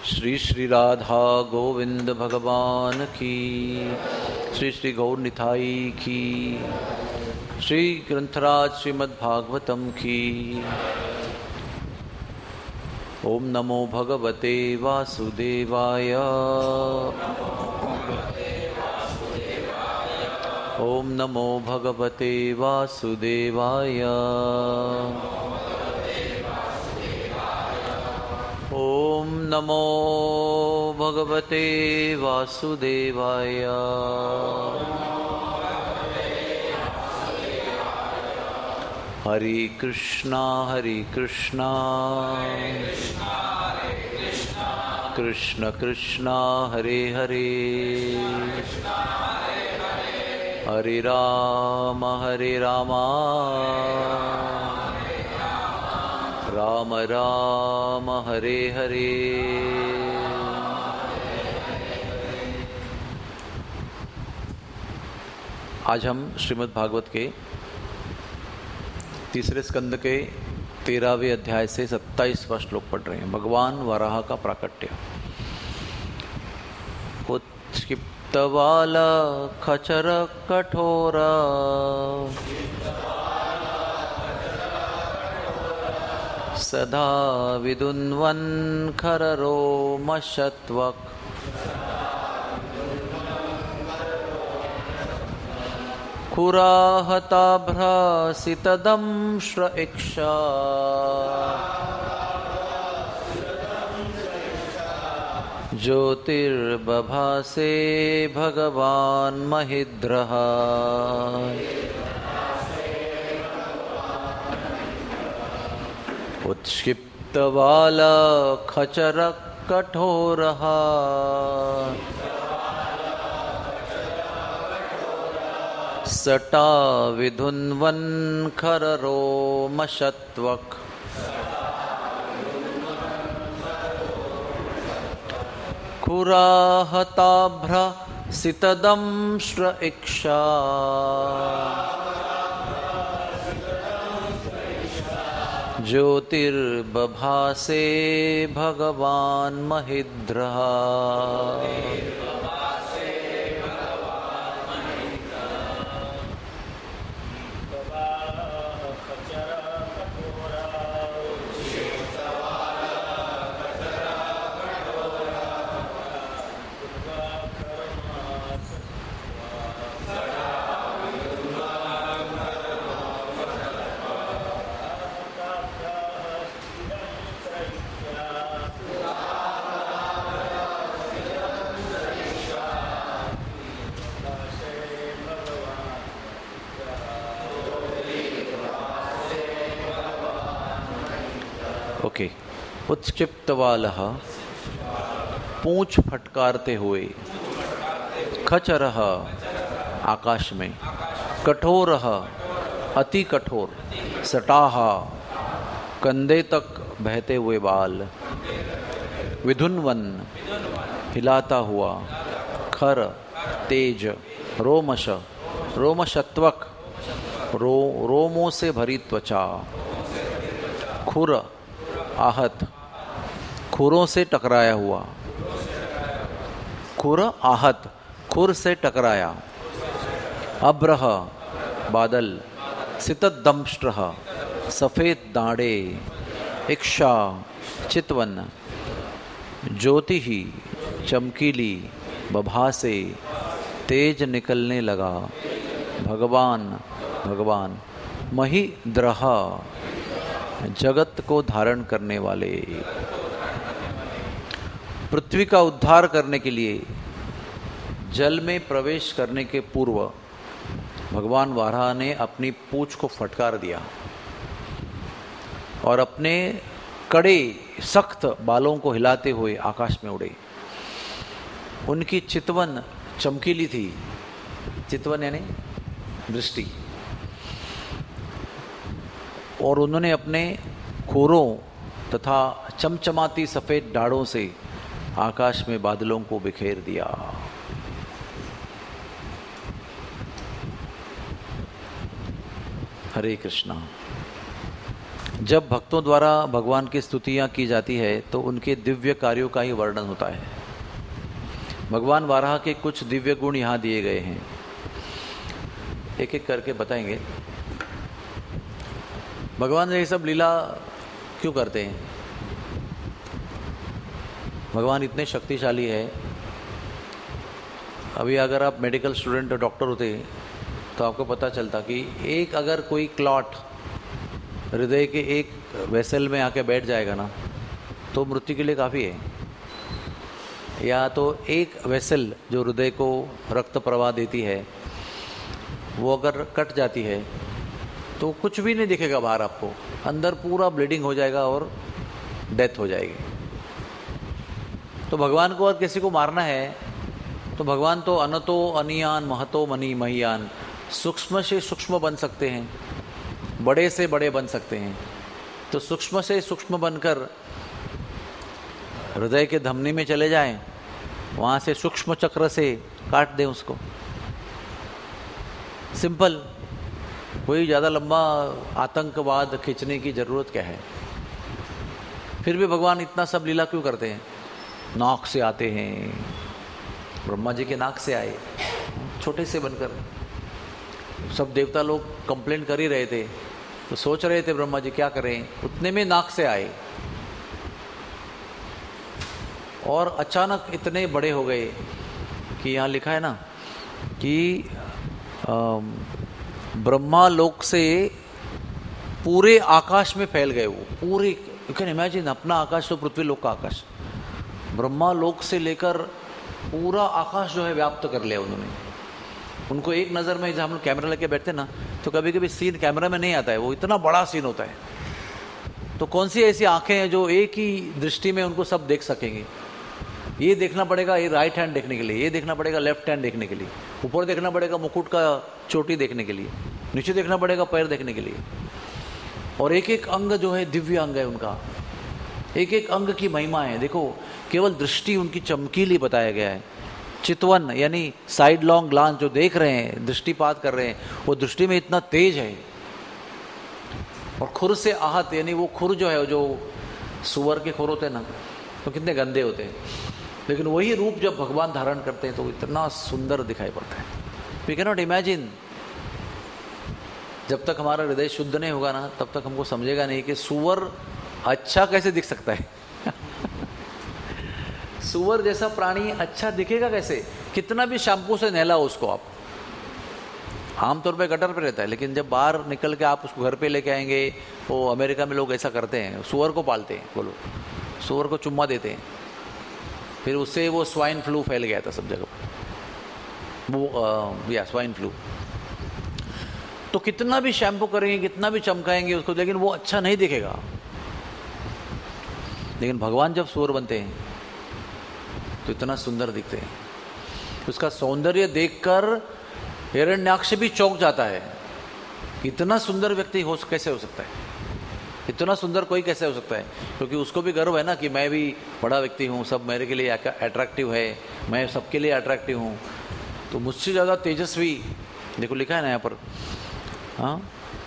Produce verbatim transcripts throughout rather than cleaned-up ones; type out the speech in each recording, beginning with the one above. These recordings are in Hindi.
श्री श्री राधा गोविंद भगवान की, श्री श्री गौर निताई की, श्री ग्रंथराज श्रीमद् भागवतम की। ओम नमो भगवते वासुदेवाय। ओम नमो भगवते वासुदेवाय। ओम नमो भगवते वासुदेवाय। हरे कृष्णा हरे कृष्णा कृष्ण कृष्णा हरे हरे, हरे राम हरे रामा राम राम हरे हरे। आज हम श्रीमद् भागवत के तीसरे स्कंद के तेरहवें अध्याय से सत्ताईसवां श्लोक पढ़ रहे हैं। भगवान वराह का प्राकट्य। उत्क्षिप्तवाल खचर कठोरा सदा विदुन्वन् खररोमशत्वक् खुराहताभ्रसितदंश्र इक्षा ज्योतिर्बभासे भगवान् महिद्रः। उत्क्षिप्तवाल खचर कठोरः सटा विधुन्वन् खररोमशत्वक् खुराहताभ्रसितदंश्र इक्षा ज्योतिर्बभासे भगवान् महिद्रः। ओके। उत्क्षिप्तवालः पूंछ फटकारते हुए, खचरः आकाश में, कठोरः अति कठोर, सटाह कंधे तक बहते हुए बाल, विधुन्वन हिलाता हुआ, खर तेज, रोमश रोमशत्वक रो रोमों से भरी त्वचा, खुर आहत खुरों से टकराया हुआ, खुर आहत खुर से टकराया, अब्रह बादल, सितदंष्ट्र सफेद दाढ़े, इक्षा चितवन, ज्योति ही चमकीली, बभासे तेज निकलने लगा, भगवान भगवान, महिद्रः जगत को धारण करने वाले। पृथ्वी का उद्धार करने के लिए जल में प्रवेश करने के पूर्व भगवान वाराह ने अपनी पूंछ को फटकार दिया और अपने कड़े सख्त बालों को हिलाते हुए आकाश में उड़े। उनकी चितवन चमकीली थी। चितवन यानी दृष्टि। और उन्होंने अपने खुरों तथा चमचमाती सफेद डाढ़ों से आकाश में बादलों को बिखेर दिया। हरे कृष्णा। जब भक्तों द्वारा भगवान की स्तुतियां की जाती है तो उनके दिव्य कार्यों का ही वर्णन होता है। भगवान वाराह के कुछ दिव्य गुण यहाँ दिए गए हैं, एक एक करके बताएंगे। भगवान ये सब लीला क्यों करते हैं? भगवान इतने शक्तिशाली है। अभी अगर आप मेडिकल स्टूडेंट और डॉक्टर होते तो आपको पता चलता कि एक अगर कोई क्लॉट हृदय के एक वेसल में आके बैठ जाएगा ना तो मृत्यु के लिए काफ़ी है। या तो एक वेसल जो हृदय को रक्त प्रवाह देती है वो अगर कट जाती है तो कुछ भी नहीं दिखेगा बाहर, आपको अंदर पूरा ब्लीडिंग हो जाएगा और डेथ हो जाएगी। तो भगवान को अगर किसी को मारना है तो भगवान तो अनतो अनियान महतो मनी महियान, सूक्ष्म से सूक्ष्म बन सकते हैं, बड़े से बड़े बन सकते हैं। तो सूक्ष्म से सूक्ष्म बनकर हृदय के धमनी में चले जाएं, वहां से सूक्ष्म चक्र से काट दें उसको। सिंपल, कोई ज़्यादा लंबा आतंकवाद खींचने की जरूरत क्या है। फिर भी भगवान इतना सब लीला क्यों करते हैं? नाक से आते हैं, ब्रह्मा जी के नाक से आए छोटे से बनकर। सब देवता लोग कंप्लेंट कर ही रहे थे तो सोच रहे थे ब्रह्मा जी क्या करें, उतने में नाक से आए और अचानक इतने बड़े हो गए कि यहाँ लिखा है ना कि ब्रह्मा लोक से पूरे आकाश में फैल गए। वो पूरे, यू कैन इमेजिन, अपना आकाश तो पृथ्वी लोक का आकाश, ब्रह्मा लोक से लेकर पूरा आकाश जो है व्याप्त कर लिया उन्होंने। उनको एक नज़र में, जब हम लोग कैमरा लेके बैठते ना तो कभी कभी सीन कैमरा में नहीं आता है, वो इतना बड़ा सीन होता है। तो कौन सी ऐसी आंखें हैं जो एक ही दृष्टि में उनको सब देख सकेंगे? ये देखना पड़ेगा ये राइट हैंड देखने के लिए, ये देखना पड़ेगा लेफ्ट हैंड देखने के लिए, ऊपर देखना पड़ेगा मुकुट का चोटी देखने के लिए, नीचे देखना पड़ेगा पैर देखने के लिए। और एक एक अंग जो है दिव्य अंग है उनका, एक एक अंग की महिमा है। देखो, केवल दृष्टि उनकी चमकीली बताया गया है। चितवन यानी साइड लॉन्ग ग्लांस जो देख रहे हैं, दृष्टिपात कर रहे हैं, वो दृष्टि में इतना तेज है। और खुर से आहत यानी वो खुर जो है, जो सुअर के खुर होते हैं ना, तो कितने गंदे होते हैं, लेकिन वही रूप जब भगवान धारण करते हैं तो इतना सुंदर दिखाई पड़ता है। We cannot imagine. जब तक हमारा हृदय शुद्ध नहीं होगा ना तब तक हमको समझेगा नहीं कि सुअर अच्छा कैसे दिख सकता है। सुअर जैसा प्राणी अच्छा दिखेगा कैसे? कितना भी शैम्पू से नहलाओ उसको आप, आमतौर पे गटर पे रहता है, लेकिन जब बाहर निकल के आप उसको घर पे लेके आएंगे, वो अमेरिका में लोग ऐसा करते हैं, सुअर को पालते हैं, बोलो सुअर को चुम्मा देते हैं, फिर उससे वो स्वाइन फ्लू फैल गया था सब जगह, वो आ, या स्वाइन फ्लू। तो कितना भी शैम्पू करेंगे, कितना भी चमकाएंगे उसको, लेकिन वो अच्छा नहीं दिखेगा। लेकिन भगवान जब सुअर बनते हैं तो इतना सुंदर दिखते हैं। उसका सौंदर्य देखकर हिरण्याक्ष भी चौंक जाता है। इतना सुंदर व्यक्ति हो कैसे हो सकता है? इतना सुंदर कोई कैसे हो सकता है? क्योंकि उसको भी गर्व है ना कि मैं भी बड़ा व्यक्ति हूँ, सब मेरे के लिए अट्रैक्टिव है, मैं सबके लिए अट्रैक्टिव हूँ। तो मुझसे ज़्यादा तेजस्वी, देखो लिखा है ना यहाँ पर, हाँ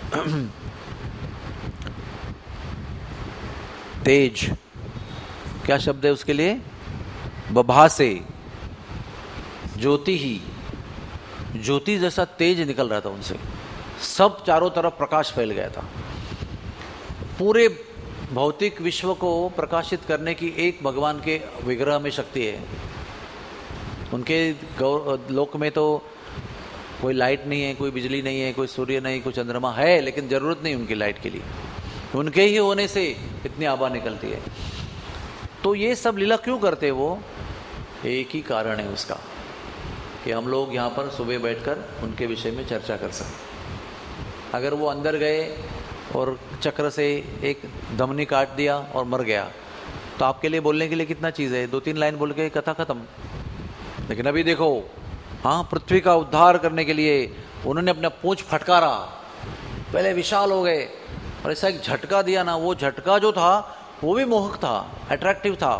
तेज, क्या शब्द है उसके लिए? बभासे, ज्योति ही, ज्योति जैसा तेज निकल रहा था उनसे, सब चारों तरफ प्रकाश फैल गया था। पूरे भौतिक विश्व को प्रकाशित करने की एक भगवान के विग्रह में शक्ति है। उनके लोक में तो कोई लाइट नहीं है, कोई बिजली नहीं है, कोई सूर्य नहीं, कोई चंद्रमा है, लेकिन जरूरत नहीं उनकी लाइट के लिए, उनके ही होने से इतनी आभा निकलती है। तो ये सब लीला क्यों करते वो? एक ही कारण है उसका, कि हम लोग यहाँ पर सुबह बैठकर उनके विषय में चर्चा कर सकें। अगर वो अंदर गए और चक्र से एक धमनी काट दिया और मर गया तो आपके लिए बोलने के लिए कितना चीज़ है, दो तीन लाइन बोल के कथा खत्म। लेकिन अभी देखो, हाँ, पृथ्वी का उद्धार करने के लिए उन्होंने अपना पूंछ फटकारा, पहले विशाल हो गए और ऐसा एक झटका दिया ना, वो झटका जो था वो भी मोहक था, अट्रैक्टिव था।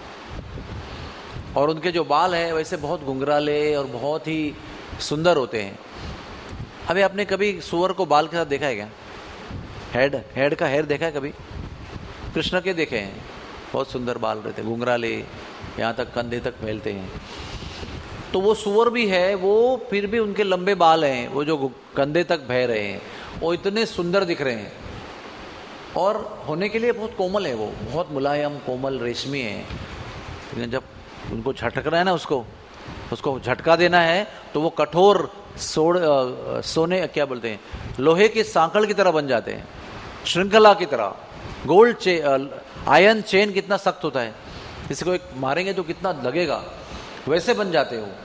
और उनके जो बाल है वैसे बहुत घुंघराले और बहुत ही सुंदर होते हैं। अभी आपने कभी सुअर को बाल के साथ देखा है क्या? हेड हेड का हेयर देखा है कभी? कृष्ण के देखे हैं, बहुत सुंदर बाल रहते, घुंघराले यहाँ तक कंधे तक फैलते हैं। तो वो सुअर भी है, वो फिर भी उनके लंबे बाल हैं, वो जो कंधे तक बह रहे हैं, वो इतने सुंदर दिख रहे हैं। और होने के लिए बहुत कोमल है, वो बहुत मुलायम कोमल रेशमी है। लेकिन जब उनको झटकना है ना, उसको उसको झटका देना है, तो वो कठोर सोड़ सोने क्या बोलते हैं, लोहे के सांकड़ की तरह बन जाते हैं, श्रृंखला की तरह। गोल्ड चे आयरन चेन कितना सख्त होता है, किसी को एक मारेंगे तो कितना लगेगा, वैसे बन जाते हो।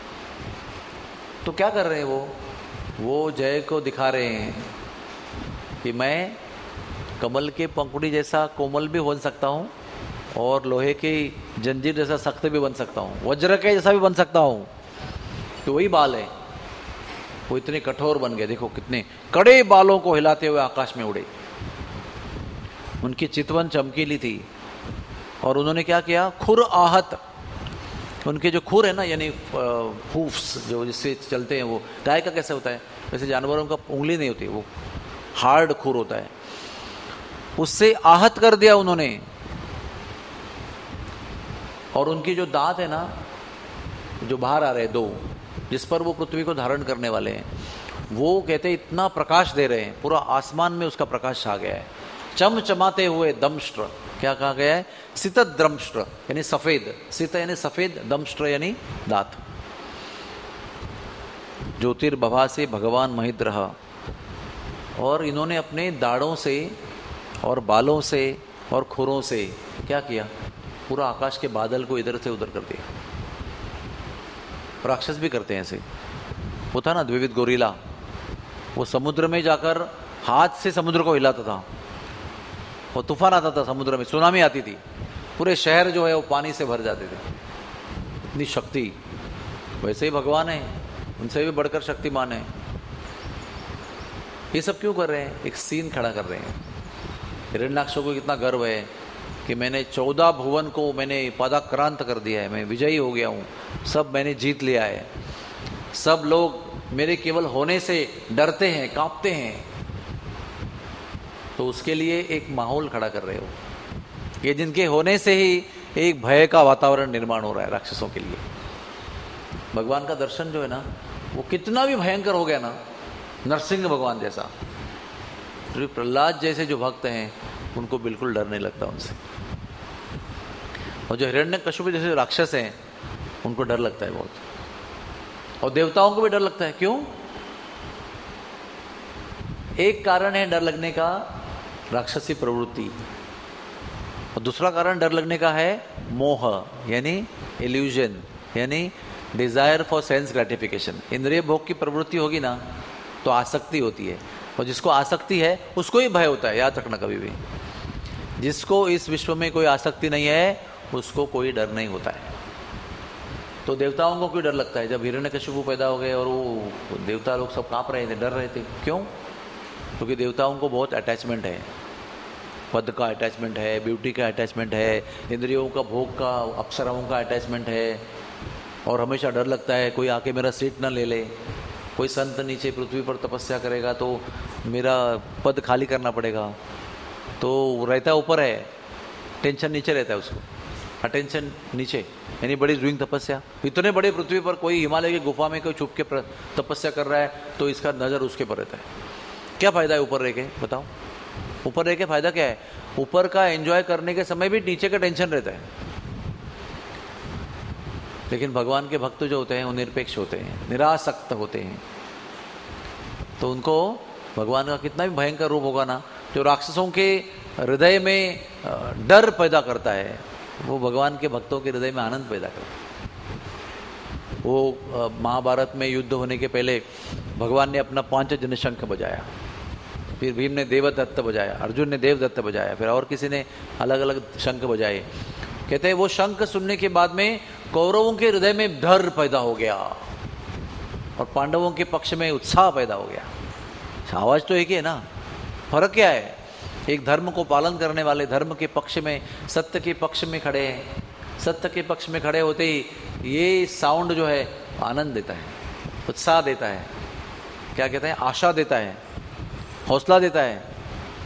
तो क्या कर रहे हैं वो वो जय को दिखा रहे हैं कि मैं कमल के पंखुड़ी जैसा कोमल भी बन सकता हूँ और लोहे की जंजीर जैसा सख्त भी बन सकता हूँ, वज्र के जैसा भी बन सकता हूँ। तो वही बाल है, वो इतने कठोर बन गए। देखो कितने कड़े बालों को हिलाते हुए आकाश में उड़े। उनकी चितवन चमकीली थी और उन्होंने क्या किया, खुर आहत, उनके जो खुर है ना, यानी हूफ्स जो जिससे चलते हैं, वो गाय का कैसे होता है, वैसे जानवरों का उंगली नहीं होती, वो हार्ड खुर होता है, उससे आहत कर दिया उन्होंने। और उनकी जो दांत है ना, जो बाहर आ रहे हैं दो, जिस पर वो पृथ्वी को धारण करने वाले हैं, वो कहते इतना प्रकाश दे रहे हैं, पूरा आसमान में उसका प्रकाश छा गया है। चमचमाते हुए दमष्ट्र, क्या कहा गया है, सित द्रमष्ट्र यानी सफेद, सित यानी सफेद, दमष्ट्र यानी दांत। ज्योतिर्भवा से भगवान महिद्रह। और इन्होंने अपने दाढ़ों से और बालों से और खुरों से क्या किया, पूरा आकाश के बादल को इधर से उधर कर दिया। राक्षस भी करते हैं ऐसे। वो था ना द्विविध गोरिल्ला, वो समुद्र में जाकर हाथ से समुद्र को हिलाता था, वो तूफान आता था समुद्र में, सुनामी आती थी, पूरे शहर जो है वो पानी से भर जाते थे, इतनी शक्ति। वैसे ही भगवान है, उनसे भी बढ़कर शक्तिमान है। ये सब क्यों कर रहे हैं, एक सीन खड़ा कर रहे हैं। हिरण्याक्ष को कितना गर्व है कि मैंने चौदह भुवन को मैंने पदाक्रांत कर दिया है, मैं विजयी हो गया हूँ, सब मैंने जीत लिया है, सब लोग मेरे केवल होने से डरते हैं, कांपते हैं। तो उसके लिए एक माहौल खड़ा कर रहे हो, ये जिनके होने से ही एक भय का वातावरण निर्माण हो रहा है राक्षसों के लिए। भगवान का दर्शन जो है ना, वो कितना भी भयंकर हो गया ना, नरसिंह भगवान जैसा, तो प्रहलाद जैसे जो भक्त हैं उनको बिल्कुल डर नहीं लगता उनसे। और जो हिरण्यकश्यप जैसे राक्षस हैं उनको डर लगता है बहुत, और देवताओं को भी डर लगता है। क्यों? एक कारण है डर लगने का, राक्षसी प्रवृत्ति, और दूसरा कारण डर लगने का है मोह, यानी इल्यूजन, यानी डिजायर फॉर सेंस ग्रेटिफिकेशन। इंद्रिय भोग की प्रवृत्ति होगी ना तो आसक्ति होती है, और जिसको आसक्ति है उसको ही भय होता है, याद रखना कभी भी। जिसको इस विश्व में कोई आसक्ति नहीं है उसको कोई डर नहीं होता है। तो देवताओं को क्यों डर लगता है? जब हिरण्यकश्यप पैदा हो गए और वो देवता लोग सब कांप रहे थे, डर रहे थे। क्यों? क्योंकि देवताओं को बहुत अटैचमेंट है, पद का अटैचमेंट है, ब्यूटी का अटैचमेंट है, इंद्रियों का भोग का, अप्सराओं का अटैचमेंट है, और हमेशा डर लगता है कोई आके मेरा सीट ना ले ले, कोई संत नीचे पृथ्वी पर तपस्या करेगा तो मेरा पद खाली करना पड़ेगा। तो रहता ऊपर है, टेंशन नीचे रहता है, उसको अटेंशन नीचे, यानी बड़ी डूइंग तपस्या। इतने बड़े पृथ्वी पर कोई हिमालय की गुफा में कोई छुप के तपस्या कर रहा है तो इसका नज़र उसके पर रहता है। क्या फायदा है ऊपर रह के, बताओ? ऊपर रह के फायदा क्या है? ऊपर का एंजॉय करने के समय भी नीचे का टेंशन रहता है। लेकिन भगवान के भक्त जो होते हैं वो निरपेक्ष होते हैं, निरासक्त होते हैं। तो उनको भगवान का कितना भी भयंकर रूप होगा ना, जो राक्षसों के हृदय में डर पैदा करता है, वो भगवान के भक्तों के हृदय में आनंद पैदा करता है। वो महाभारत में युद्ध होने के पहले भगवान ने अपना पांच जन शंख बजाया, फिर भीम ने देवदत्त बजाया, अर्जुन ने देवदत्त बजाया, फिर और किसी ने अलग अलग शंख बजाए। कहते हैं वो शंख सुनने के बाद में कौरवों के हृदय में डर पैदा हो गया और पांडवों के पक्ष में उत्साह पैदा हो गया। आवाज तो एक ही है ना, फर्क क्या है? एक धर्म को पालन करने वाले धर्म के पक्ष में, सत्य के पक्ष में खड़े हैं, सत्य के पक्ष में खड़े होते ही ये साउंड जो है आनंद देता है, उत्साह देता है, क्या कहते हैं, आशा देता है, हौसला देता है।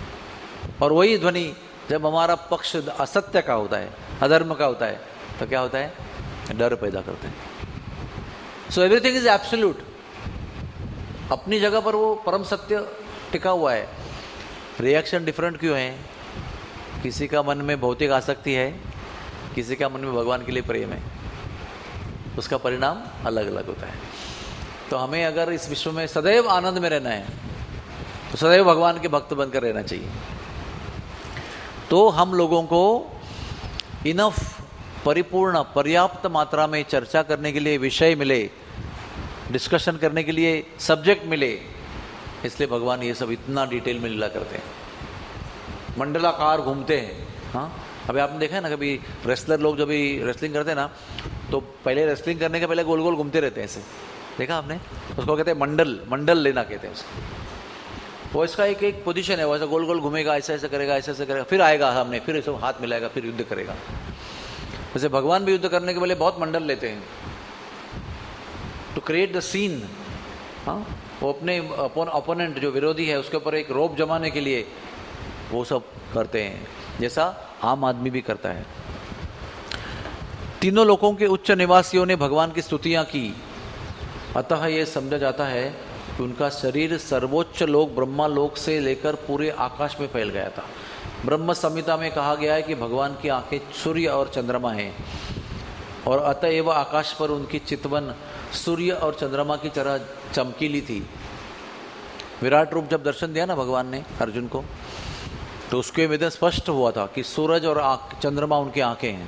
और वही ध्वनि जब हमारा पक्ष असत्य का होता है, अधर्म का होता है, तो क्या होता है? डर पैदा करते हैं। So everything is absolute. अपनी जगह पर वो परम सत्य टिका हुआ है। रिएक्शन डिफरेंट क्यों है? किसी का मन में भौतिक आसक्ति है, किसी का मन में भगवान के लिए प्रेम है, उसका परिणाम अलग अलग होता है। तो हमें अगर इस विश्व में सदैव आनंद में रहना है तो सदैव भगवान के भक्त बनकर रहना चाहिए। तो हम लोगों को इनफ, परिपूर्ण, पर्याप्त मात्रा में चर्चा करने के लिए विषय मिले, डिस्कशन करने के लिए सब्जेक्ट मिले, इसलिए भगवान ये सब इतना डिटेल में लीला करते हैं, मंडलाकार घूमते हैं। हाँ, अभी आपने देखा है ना, कभी रेसलर लोग जब भी रेसलिंग करते हैं ना, तो पहले रेसलिंग करने के पहले गोल गोल घूमते रहते हैं, ऐसे देखा आपने? उसको कहते हैं मंडल, मंडल लेना कहते हैं उसको। वो इसका एक एक पोजीशन है, वो ऐसा गोल गोल घूमेगा, ऐसा ऐसा करेगा, ऐसा ऐसा करेगा, फिर आएगा सामने, फिर ऐसे हाथ मिलाएगा, फिर युद्ध करेगा। वैसे भगवान भी युद्ध करने के पहले बहुत मंडल लेते हैं टू क्रिएट द सीन। हाँ, वो अपने ओपोनेंट जो विरोधी है उसके ऊपर एक रोब जमाने के लिए वो सब करते हैं, जैसा आम आदमी भी करता है। तीनों लोकों के उच्च निवासियों ने भगवान की स्तुतियां की, अतः यह समझा जाता है कि उनका शरीर सर्वोच्च लोक ब्रह्मा लोक से लेकर पूरे आकाश में फैल गया था। ब्रह्म संहिता में कहा गया है कि भगवान की आंखें सूर्य और चंद्रमा हैं, और अतएव आकाश पर उनकी चितवन सूर्य और चंद्रमा की तरह चमकीली थी। विराट रूप जब दर्शन दिया ना भगवान ने अर्जुन को, तो उसके में स्पष्ट हुआ था कि सूरज और चंद्रमा उनकी आंखें हैं।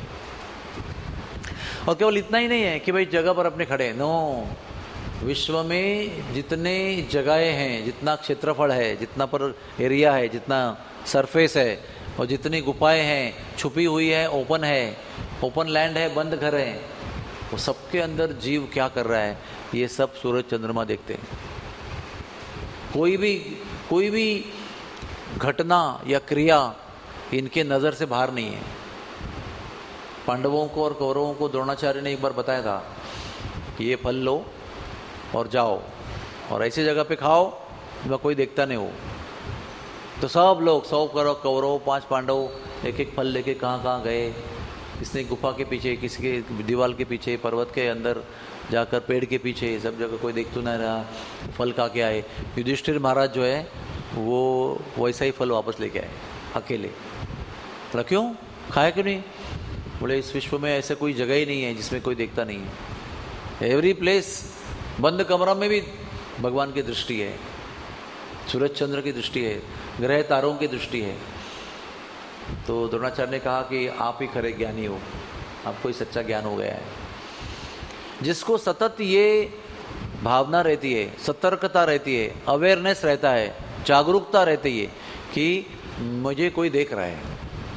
और केवल इतना ही नहीं है कि भाई जगह पर अपने खड़े, नो, विश्व में जितने जगहें हैं, जितना क्षेत्रफल है, जितना पर एरिया है, जितना सरफेस है, और जितनी गुफाएं हैं, छुपी हुई है, ओपन है, ओपन लैंड है, बंद घर है, वो सबके अंदर जीव क्या कर रहा है, ये सब सूरज चंद्रमा देखते हैं। कोई भी कोई भी घटना या क्रिया इनके नज़र से बाहर नहीं है। पांडवों को और कौरवों को द्रोणाचार्य ने एक बार बताया था कि ये फल लो और जाओ और ऐसी जगह पे खाओ जहाँ कोई देखता नहीं हो। तो सब लोग, सौ करो कौरव, पांच पांडव एक एक फल लेके कहाँ कहाँ गए, किसने गुफा के पीछे, किसी के दीवार के पीछे, पर्वत के अंदर जाकर, पेड़ के पीछे, सब जगह कोई देख तो नहीं रहा, फल खा के आए। युधिष्ठिर महाराज जो है वो वैसा ही फल वापस लेके आए अकेले। तो क्यों खाया क्यों नहीं? बोले इस विश्व में ऐसे कोई जगह ही नहीं है जिसमें कोई देखता नहीं है। एवरी प्लेस, बंद कमरा में भी भगवान की दृष्टि है, सूरज चंद्र की दृष्टि है, ग्रह तारों की दृष्टि है। तो द्रोणाचार्य ने कहा कि आप ही खरे ज्ञानी हो, आपको ही सच्चा ज्ञान हो गया है। जिसको सतत ये भावना रहती है, सतर्कता रहती है, अवेयरनेस रहता है, जागरूकता रहती है कि मुझे कोई देख रहा है,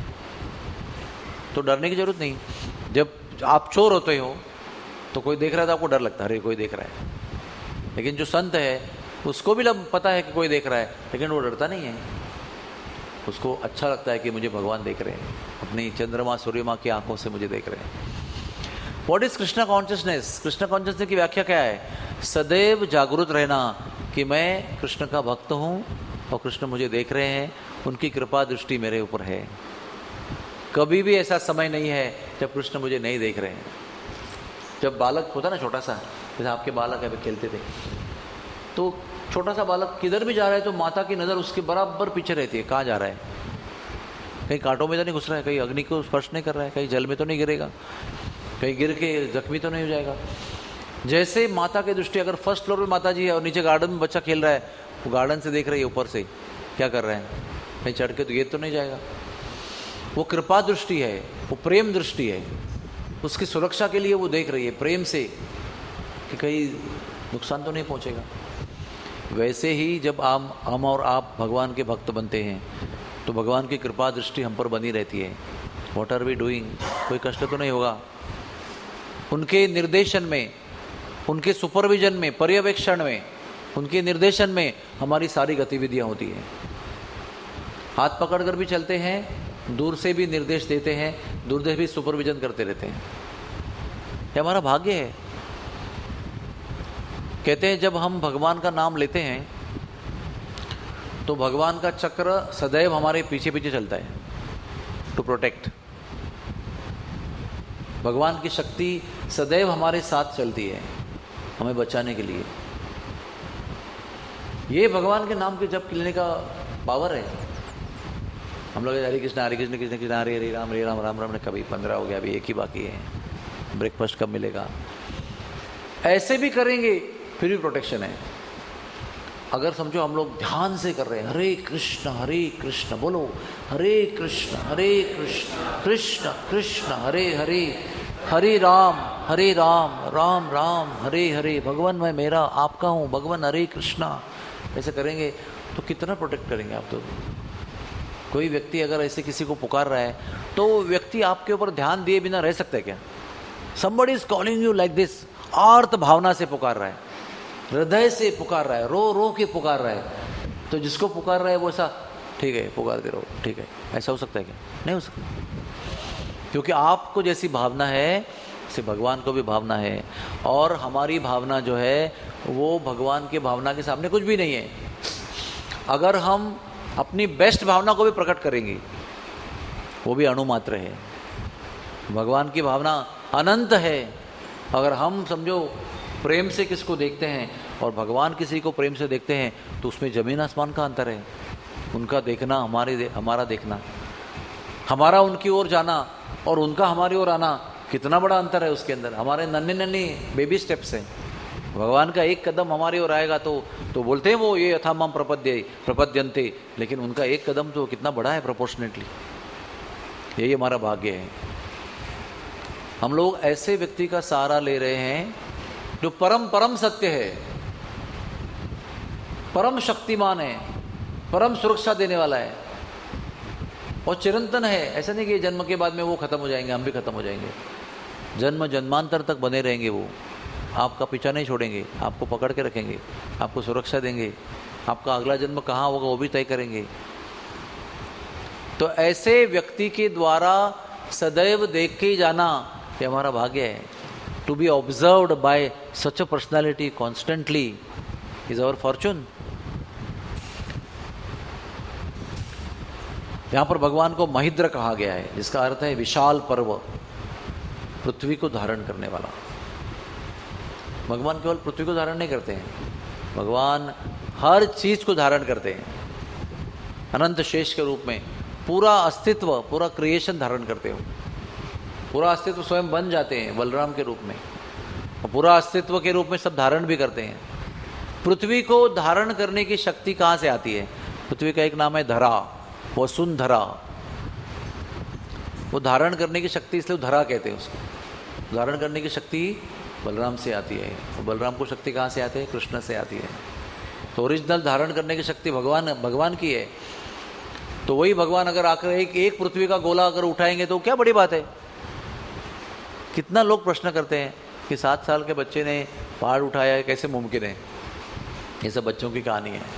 तो डरने की जरूरत नहीं। जब आप चोर होते हो तो कोई देख रहा है तो आपको डर लगता है, अरे कोई देख रहा है। लेकिन जो संत है उसको भी पता है कि कोई देख रहा है, लेकिन वो डरता नहीं है। उसको अच्छा लगता है कि मुझे भगवान देख रहे हैं, अपनी चंद्रमा सूर्यमा की आंखों से मुझे देख रहे हैं। What is Krishna consciousness? Krishna consciousness की व्याख्या क्या है? सदैव जागरूक रहना कि मैं कृष्ण का भक्त हूँ और कृष्ण मुझे देख रहे हैं, उनकी कृपा दृष्टि मेरे ऊपर है। कभी भी ऐसा समय नहीं है जब कृष्ण मुझे नहीं देख रहे हैं। जब बालक होता ना छोटा सा, जैसे आपके बालक है, खेलते थे, तो छोटा सा बालक किधर भी जा रहा है तो माता की नज़र उसके बराबर पीछे रहती है, कहाँ जा रहा है, कहीं कांटों में तो नहीं घुस रहा है, कहीं अग्नि को स्पर्श नहीं कर रहा है, कहीं जल में तो नहीं गिरेगा, कहीं गिर के जख्मी तो नहीं हो जाएगा। जैसे माता की दृष्टि, अगर फर्स्ट फ्लोर पे माता जी है और नीचे गार्डन में बच्चा खेल रहा है, वो गार्डन से देख रही है ऊपर से क्या कर रहा है, कहीं चढ़ के तो गिर तो नहीं जाएगा। वो कृपा दृष्टि है, वो प्रेम दृष्टि है, उसकी सुरक्षा के लिए वो देख रही है प्रेम से कि कहीं नुकसान तो नहीं पहुंचेगा। वैसे ही जब हम हम और आप भगवान के भक्त बनते हैं तो भगवान की कृपा दृष्टि हम पर बनी रहती है। व्हाट आर वी डूइंग, कोई कष्ट तो नहीं होगा। उनके निर्देशन में, उनके सुपरविजन में, पर्यवेक्षण में, उनके निर्देशन में हमारी सारी गतिविधियां होती हैं। हाथ पकड़कर भी चलते हैं, दूर से भी निर्देश देते हैं, दूर से भी सुपरविजन करते रहते हैं। ये हमारा भाग्य है। कहते हैं जब हम भगवान का नाम लेते हैं तो भगवान का चक्र सदैव हमारे पीछे पीछे चलता है टू प्रोटेक्ट। भगवान की शक्ति सदैव हमारे साथ चलती है हमें बचाने के लिए। ये भगवान के नाम के जप लेने का पावर है। हम लोग हरे कृष्ण हरे कृष्ण कृष्ण कृष्ण हरे हरे राम हरे राम राम राम ने कभी पंद्रह हो गया, अभी एक ही बाकी है, ब्रेकफास्ट कब मिलेगा। ऐसे भी करेंगे फिर भी प्रोटेक्शन है। अगर समझो हम लोग ध्यान से कर रहे हैं हरे कृष्ण हरे कृष्ण, बोलो हरे कृष्ण हरे कृष्ण कृष्ण कृष्ण हरे हरे, हरे राम हरे राम राम राम हरे हरे, भगवान मैं मेरा आपका हूँ, भगवान हरे कृष्णा, ऐसे करेंगे तो कितना प्रोटेक्ट करेंगे आप। तो कोई व्यक्ति अगर ऐसे किसी को पुकार रहा है तो व्यक्ति आपके ऊपर ध्यान दिए बिना रह सकता है क्या? somebody is calling you like this, आर्त भावना से पुकार रहा है, हृदय से पुकार रहा है, रो रो के पुकार रहा है, तो जिसको पुकार रहा है वो ऐसा ठीक है पुकारते रहो, ठीक है, ऐसा हो सकता है क्या? नहीं हो सकता, क्योंकि आपको जैसी भावना है से भगवान को भी भावना है, और हमारी भावना जो है वो भगवान की भावना के सामने कुछ भी नहीं है। अगर हम अपनी बेस्ट भावना को भी प्रकट करेंगे वो भी अणुमात्र है। भगवान की भावना अनंत है। अगर हम समझो प्रेम से किसको देखते हैं और भगवान किसी को प्रेम से देखते हैं तो उसमें जमीन आसमान का अंतर है। उनका देखना हमारे दे, हमारा देखना, हमारा उनकी ओर जाना और उनका हमारी ओर आना, कितना बड़ा अंतर है उसके अंदर। हमारे नन्हे नन्हे बेबी स्टेप्स हैं। भगवान का एक कदम हमारी ओर आएगा तो तो बोलते हैं वो ये यथामम प्रपद्ये प्रपद्यन्ते, लेकिन उनका एक कदम तो कितना बड़ा है प्रोपोर्शनेटली। यही हमारा भाग्य है। हम लोग ऐसे व्यक्ति का सहारा ले रहे हैं जो परम परम सत्य है, परम शक्तिमान है, परम सुरक्षा देने वाला है और चिरंतन है। ऐसा नहीं कि जन्म के बाद में वो खत्म हो जाएंगे, हम भी खत्म हो जाएंगे। जन्म जन्मांतर तक बने रहेंगे। वो आपका पीछा नहीं छोड़ेंगे, आपको पकड़ के रखेंगे, आपको सुरक्षा देंगे, आपका अगला जन्म कहाँ होगा वो भी तय करेंगे। तो ऐसे व्यक्ति के द्वारा सदैव देख के जाना ये हमारा भाग्य है। To be observed by such a personality constantly is our fortune. यहां पर भगवान को महिद्र कहा गया है, जिसका अर्थ है विशाल पर्व, पृथ्वी को धारण करने वाला। भगवान केवल पृथ्वी को धारण नहीं करते हैं, भगवान हर चीज को धारण करते हैं। अनंत शेष के रूप में पूरा अस्तित्व, पूरा क्रिएशन धारण करते हो। पूरा अस्तित्व स्वयं बन जाते हैं बलराम के रूप में, और पूरा अस्तित्व के रूप में सब धारण भी करते हैं। पृथ्वी को धारण करने की शक्ति कहाँ से आती है? पृथ्वी का एक नाम है धरा, वसुंधरा। वो धारण करने की शक्ति इसलिए धरा कहते हैं उसको। धारण करने की शक्ति बलराम से आती है, और बलराम को शक्ति कहाँ से आती है? कृष्ण से आती है। तो ओरिजिनल धारण करने की शक्ति भगवान भगवान की है। तो वही भगवान अगर आकर एक एक पृथ्वी का गोला अगर उठाएंगे तो क्या बड़ी बात है। कितना लोग प्रश्न करते हैं कि सात साल के बच्चे ने पहाड़ उठाया है, कैसे मुमकिन है? ये सब बच्चों की कहानी है।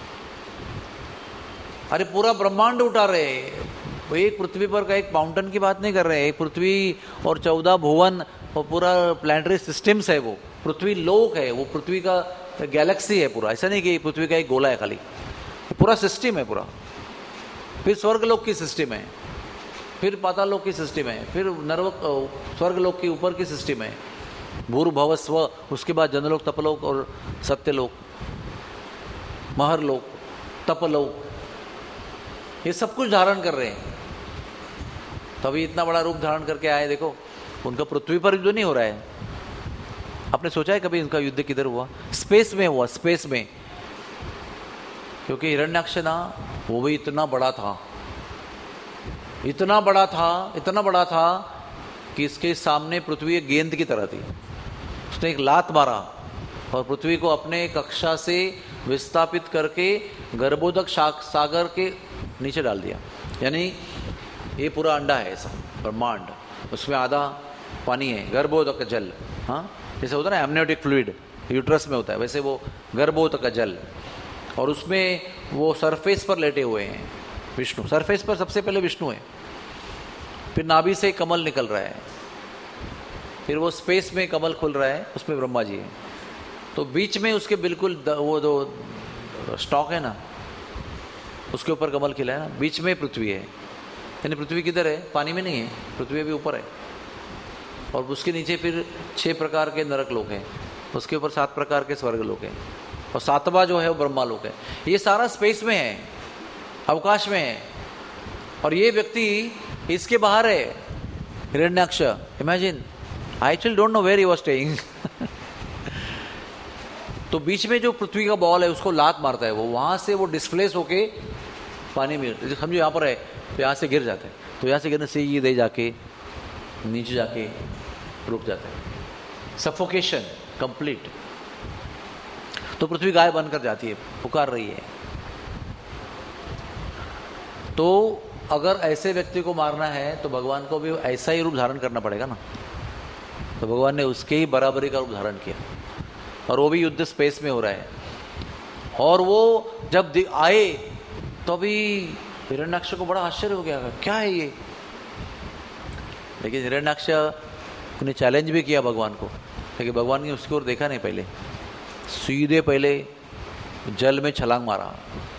अरे पूरा ब्रह्मांड उठा रहे हैं। वो एक पृथ्वी पर का एक माउंटेन की बात नहीं कर रहे हैं। एक पृथ्वी और चौदह भुवन और पूरा प्लैनेटरी सिस्टम्स है। वो पृथ्वी लोक है, वो पृथ्वी का गैलेक्सी है पूरा। ऐसा नहीं कि पृथ्वी का एक गोला है खाली, पूरा सिस्टम है पूरा। फिर स्वर्गलोक की सिस्टम है, फिर पातालोक की सिस्टम है, फिर नरक स्वर्गलोक के ऊपर की सिस्टम है, भूर्भुव स्व, उसके बाद जनलोक, तपलोक और सत्यलोक, महरलोक, तपलोक, ये सब कुछ धारण कर रहे हैं। तभी इतना बड़ा रूप धारण करके आए। देखो उनका पृथ्वी पर युद्ध नहीं हो रहा है। आपने सोचा है कभी इनका युद्ध किधर हुआ? स्पेस में हुआ, स्पेस में। क्योंकि हिरण्याक्ष ना वो भी इतना बड़ा था, इतना बड़ा था, इतना बड़ा था कि इसके सामने पृथ्वी एक गेंद की तरह थी। उसने एक लात मारा और पृथ्वी को अपने कक्षा से विस्थापित करके गर्भोदक सागर के नीचे डाल दिया। यानी ये पूरा अंडा है ऐसा ब्रह्मांड, उसमें आधा पानी है, गर्भोदक जल। हाँ, जैसे होता है ना एमनियोटिक फ्लूइड यूट्रस में होता है, वैसे वो गर्भोदक जल। और उसमें वो सरफेस पर लेटे हुए हैं विष्णु। सरफेस पर सबसे पहले विष्णु है, फिर नाभि से कमल निकल रहा है, फिर वो स्पेस में कमल खुल रहा है, उसमें ब्रह्मा जी है। तो बीच में उसके बिल्कुल वो जो स्टॉक है ना, उसके ऊपर कमल खिला है ना, बीच में पृथ्वी है। यानी पृथ्वी किधर है? पानी में नहीं है, पृथ्वी भी ऊपर है। और उसके नीचे फिर छह प्रकार के नरक लोक हैं, उसके ऊपर सात प्रकार के स्वर्ग लोक हैं, और सातवां जो है वो ब्रह्मा लोक है। ये सारा स्पेस में है, अवकाश में है, और ये व्यक्ति इसके बाहर है, Hiranyaksha. Imagine, I actually don't know where he was staying. तो बीच में जो पृथ्वी का बॉल है उसको लात मारता है, वो वहां से वो डिस्प्लेस होके पानी में, समझो यहाँ पर है तो यहाँ से गिर जाता है, तो यहाँ से गिरने से ये दे जाके नीचे जाके रुक जाता है, सफोकेशन कंप्लीट। तो पृथ्वी गाय बनकर जाती है, पुकार रही है। तो अगर ऐसे व्यक्ति को मारना है तो भगवान को भी ऐसा ही रूप धारण करना पड़ेगा ना। तो भगवान ने उसके ही बराबरी का रूप धारण किया, और वो भी युद्ध स्पेस में हो रहा है। और वो जब आए तो अभी हिरण्याक्ष को बड़ा आश्चर्य हो गया, क्या है ये। लेकिन हिरण्याक्ष ने चैलेंज भी किया भगवान को, लेकिन भगवान ने उसकी ओर देखा नहीं, पहले सीधे पहले जल में छलांग मारा।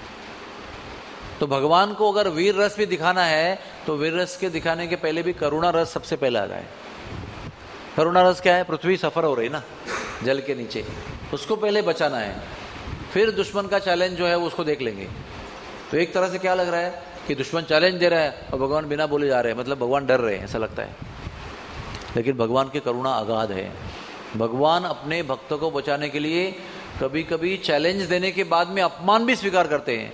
तो भगवान को अगर वीर रस भी दिखाना है तो वीर रस के दिखाने के पहले भी करुणा रस सबसे पहले आ जाए। करुणा रस क्या है? पृथ्वी सफर हो रही ना जल के नीचे, उसको पहले बचाना है, फिर दुश्मन का चैलेंज जो है वो उसको देख लेंगे। तो एक तरह से क्या लग रहा है कि दुश्मन चैलेंज दे रहा है और भगवान बिना बोले जा रहे हैं, मतलब भगवान डर रहे हैं, ऐसा लगता है। लेकिन भगवान की करुणा अगाध है। भगवान अपने भक्तों को बचाने के लिए कभी कभी चैलेंज देने के बाद में अपमान भी स्वीकार करते हैं।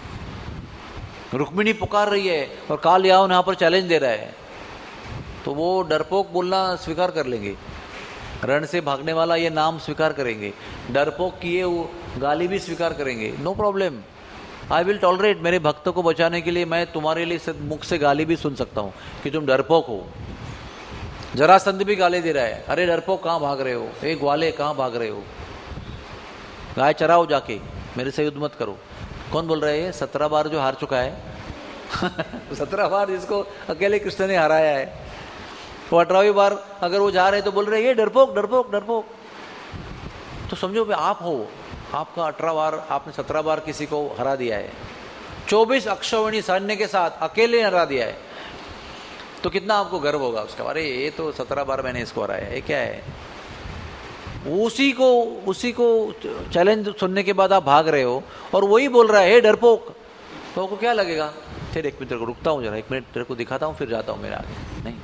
रुक्मिणी पुकार रही है और काल यावन यहाँ पर चैलेंज दे रहा है, तो वो डरपोक बोलना स्वीकार कर लेंगे, रण से भागने वाला ये नाम स्वीकार करेंगे, डरपोक किए वो गाली भी स्वीकार करेंगे। No problem, I will tolerate. मेरे भक्तों को बचाने के लिए मैं तुम्हारे लिए मुख से गाली भी सुन सकता हूँ कि तुम डरपोक हो। जरासंध भी गाली दे रहा है, अरे डरपोक कहाँ भाग रहे हो, ए ग्वाले कहाँ भाग रहे हो, गाय चराओ जाके, मेरे से युद्ध मत करो। कौन बोल रहा है? सत्रह बार जो हार चुका है सत्रह बार जिसको अकेले कृष्ण ने हराया है, वो अठारहवीं बार अगर वो जा रहे तो बोल रहे ये डरपोक डरपोक डरपोक। तो समझो भाई आप हो, आपका अठारह बार, आपने सत्रह बार किसी को हरा दिया है, चौबीस अक्षौहिणी सैन्य के साथ अकेले हरा दिया है, तो कितना आपको गर्व होगा उसका, अरे ये तो सत्रह बार मैंने इसको हराया है, ये क्या है। उसी को उसी को चैलेंज सुनने के बाद आप भाग रहे हो और वही बोल रहा है हे डरपोक, तो आपको क्या लगेगा? फिर एक मिनट तेरे को रुकता हूँ, जरा एक मिनट तेरे को दिखाता हूँ, फिर जाता हूँ मेरे आगे। नहीं,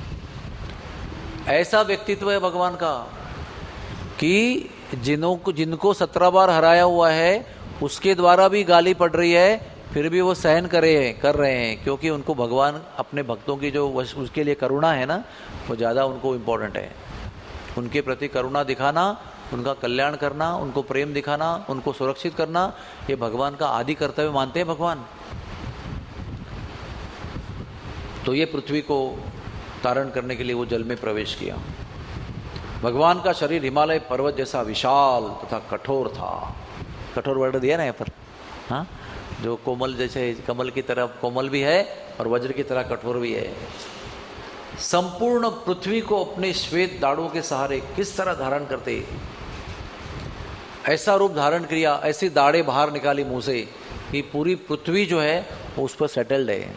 ऐसा व्यक्तित्व है भगवान का कि जिनको जिनको सत्रह बार हराया हुआ है उसके द्वारा भी गाली पड़ रही है, फिर भी वो सहन करे कर रहे हैं, क्योंकि उनको भगवान अपने भक्तों की जो उसके लिए करुणा है ना, वो ज़्यादा उनको इम्पोर्टेंट है। उनके प्रति करुणा दिखाना, उनका कल्याण करना, उनको प्रेम दिखाना, उनको सुरक्षित करना, ये भगवान का आदि कर्तव्य मानते हैं भगवान। तो ये पृथ्वी को तारण करने के लिए वो जल में प्रवेश किया। भगवान का शरीर हिमालय पर्वत जैसा विशाल तथा कठोर था। कठोर वर्ड दिया ना यहाँ पर, हाँ, जो कोमल जैसे कमल की तरह कोमल भी है और वज्र की तरह कठोर भी है। संपूर्ण पृथ्वी को अपने श्वेत दाढ़ों के सहारे किस तरह धारण करते, ऐसा रूप धारण किया, ऐसी दाढ़ें बाहर निकाली मुंह से कि पूरी पृथ्वी जो है वो उस पर सेटल्ड है।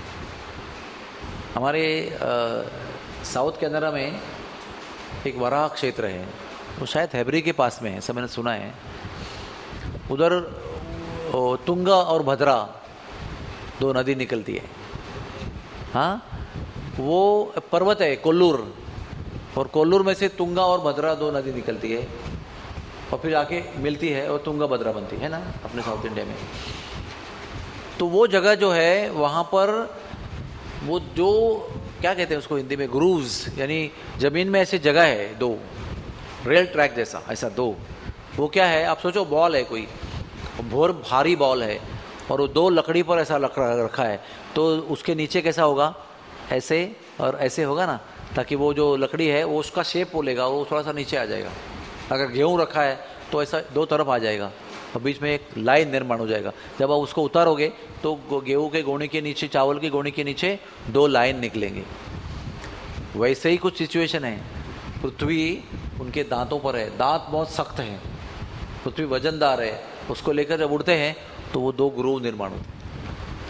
हमारे साउथ कैनेडा में एक वराह क्षेत्र है, वो शायद हैबरी के पास में है, ऐसा मैंने सुना है। उधर तुंगा और भद्रा दो नदी निकलती है। हाँ, वो पर्वत है कोल्लूर, और कोल्लूर में से तुंगा और भद्रा दो नदी निकलती है और फिर आके मिलती है और तुंगा भद्रा बनती है ना अपने साउथ इंडिया में। तो वो जगह जो है वहाँ पर वो जो क्या कहते हैं उसको हिंदी में, ग्रूव्स, यानी जमीन में ऐसी जगह है दो, रेल ट्रैक जैसा ऐसा दो। वो क्या है, आप सोचो बॉल है कोई, बहुत भारी बॉल है और वो दो लकड़ी पर ऐसा रखा है, तो उसके नीचे कैसा होगा, ऐसे और ऐसे होगा ना, ताकि वो जो लकड़ी है वो उसका शेप बोलेगा, वो थोड़ा सा नीचे आ जाएगा। अगर गेहूँ रखा है तो ऐसा दो तरफ आ जाएगा और बीच में एक लाइन निर्माण हो जाएगा। जब आप उसको उतारोगे तो गेहूँ के गोनी के नीचे, चावल की गोनी के नीचे दो लाइन निकलेंगे। वैसे ही कुछ सिचुएशन है। पृथ्वी उनके दांतों पर है, दांत बहुत सख्त हैं, पृथ्वी वजनदार है, उसको लेकर जब उड़ते हैं तो वो दो ग्रूव निर्माण होते हैं।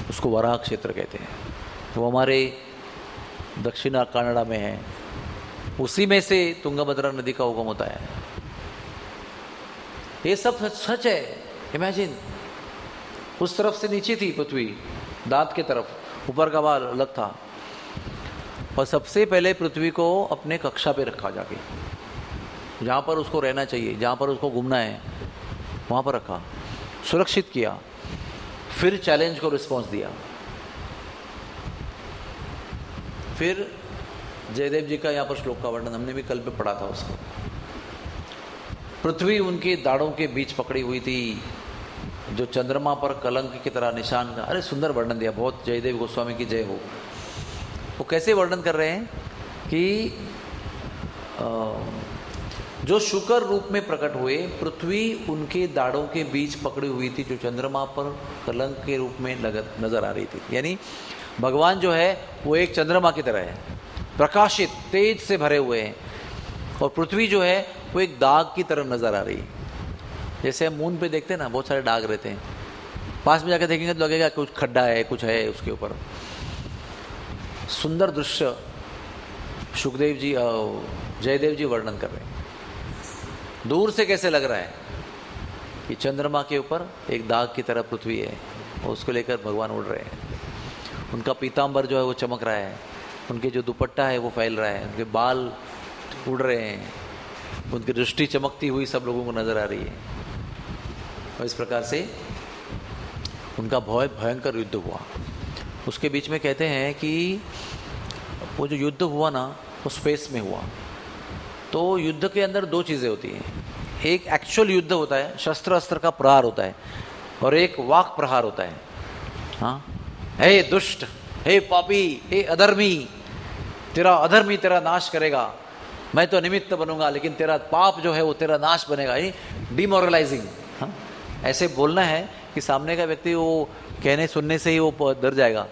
उसको वराह क्षेत्र कहते हैं। वो हमारे दक्षिण कन्नड़ा में है, उसी में से तुंगभद्रा नदी का उगम होता है। ये सब सच सच है। इमेजिन, उस तरफ से नीचे थी पृथ्वी, दांत के तरफ, ऊपर का भाग अलग था। और सबसे पहले पृथ्वी को अपने कक्षा पे रखा जाके, जहां पर उसको रहना चाहिए, जहां पर उसको घूमना है, वहां पर रखा, सुरक्षित किया, फिर चैलेंज को रिस्पॉन्स दिया। फिर जयदेव जी का यहाँ पर श्लोक का वर्णन हमने भी कल पे पढ़ा था उसको। पृथ्वी उनके दाढ़ों के बीच पकड़ी हुई थी, जो चंद्रमा पर कलंक की तरह निशान का। अरे सुंदर वर्णन दिया, बहुत, जयदेव गोस्वामी की जय हो। वो कैसे वर्णन कर रहे हैं कि जो शुकर रूप में प्रकट हुए, पृथ्वी उनके दाढ़ों के बीच पकड़ी हुई थी, जो चंद्रमा पर कलंक के रूप में नजर आ रही थी। यानी भगवान जो है वो एक चंद्रमा की तरह है, प्रकाशित, तेज से भरे हुए हैं, और पृथ्वी जो है वो एक दाग की तरह नजर आ रही है। जैसे हम मून पे देखते हैं ना, बहुत सारे दाग रहते हैं, पास में जाकर देखेंगे तो लगेगा कुछ खड्डा है, कुछ है उसके ऊपर। सुंदर दृश्य सुखदेव जी, जयदेव जी वर्णन कर रहे हैं। दूर से कैसे लग रहा है कि चंद्रमा के ऊपर एक दाग की तरह पृथ्वी है, और उसको लेकर भगवान उड़ रहे हैं। उनका पीतांबर जो है वो चमक रहा है, उनके जो दुपट्टा है वो फैल रहा है, उनके बाल उड़ रहे हैं, उनकी दृष्टि चमकती हुई सब लोगों को नजर आ रही है। और इस प्रकार से उनका बहुत भयंकर युद्ध हुआ। उसके बीच में कहते हैं कि वो जो युद्ध हुआ ना, वो स्पेस में हुआ। तो युद्ध के अंदर दो चीज़ें होती हैं, एक एक्चुअल युद्ध होता है, शस्त्र अस्त्र का प्रहार होता है, और एक वाक प्रहार होता है। हाँ, हे दुष्ट, हे पापी, हे अधर्मी, तेरा अधर्मी तेरा नाश करेगा, मैं तो निमित्त बनूंगा, लेकिन तेरा पाप जो है वो तेरा नाश बनेगा। ये डिमोरलाइजिंग। हाँ, ऐसे बोलना है कि सामने का व्यक्ति वो कहने सुनने से ही वो डर जाएगा।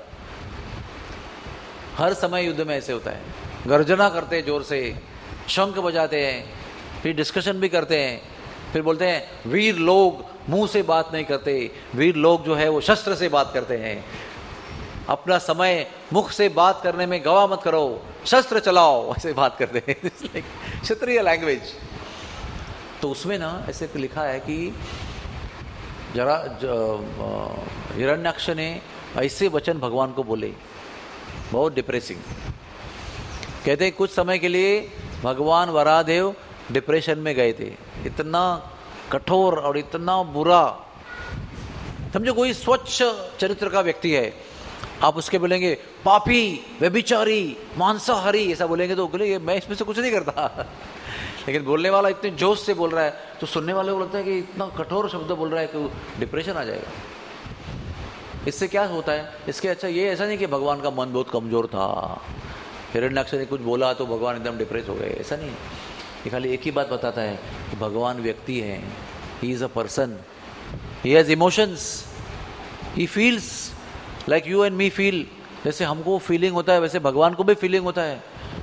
हर समय युद्ध में ऐसे होता है, गर्जना करते हैं जोर से, शंख बजाते हैं, फिर डिस्कशन भी करते हैं, फिर बोलते हैं वीर लोग मुंह से बात नहीं करते, वीर लोग जो है वो शस्त्र से बात करते हैं, अपना समय मुख से बात करने में गवा मत करो, शस्त्र चलाओ, ऐसे बात करते हैं, क्षत्रिय लैंग्वेज। तो उसमें ना ऐसे लिखा है कि जरा हिरण्याक्ष ने ऐसे वचन भगवान को बोले, बहुत डिप्रेसिंग। कहते हैं कुछ समय के लिए भगवान वराहदेव डिप्रेशन में गए थे, इतना कठोर और इतना बुरा। समझो कोई स्वच्छ चरित्र का व्यक्ति है, आप उसके बोलेंगे पापी, व्यभिचारी, मांसाहारी, ऐसा बोलेंगे तो बोलेंगे मैं इसमें से कुछ नहीं करता। लेकिन बोलने वाला इतने जोश से बोल रहा है तो सुनने वाले को लगता है कि इतना कठोर शब्द बोल रहा है कि डिप्रेशन आ जाएगा। इससे क्या होता है, इसके अच्छा ये ऐसा नहीं कि भगवान का मन बहुत कमजोर था, हिरण्याक्ष ने कुछ बोला तो भगवान एकदम डिप्रेस हो गए, ऐसा नहीं। ये खाली एक ही बात बताता है कि भगवान व्यक्ति है, he is a person, he has emotions, he feels like you and me feel. जैसे हमको फीलिंग होता है वैसे भगवान को भी फीलिंग होता है।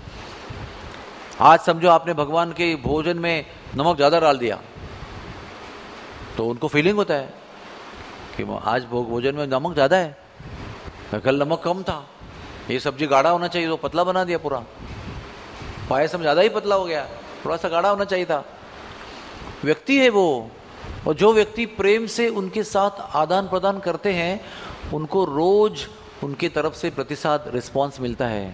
आज समझो आपने भगवान के भोजन में नमक ज्यादा डाल दिया तो उनको फीलिंग होता है कि आज भोजन में नमक ज्यादा है, कल नमक कम था, ये सब्जी गाढ़ा होना चाहिए तो पतला बना दिया पूरा, पायसम ज्यादा ही पतला हो गया, थोड़ा सा गाढ़ा होना चाहिए था। व्यक्ति है वो, और जो व्यक्ति प्रेम से उनके साथ आदान प्रदान करते हैं उनको रोज उनके तरफ से प्रतिसाद रिस्पांस मिलता है।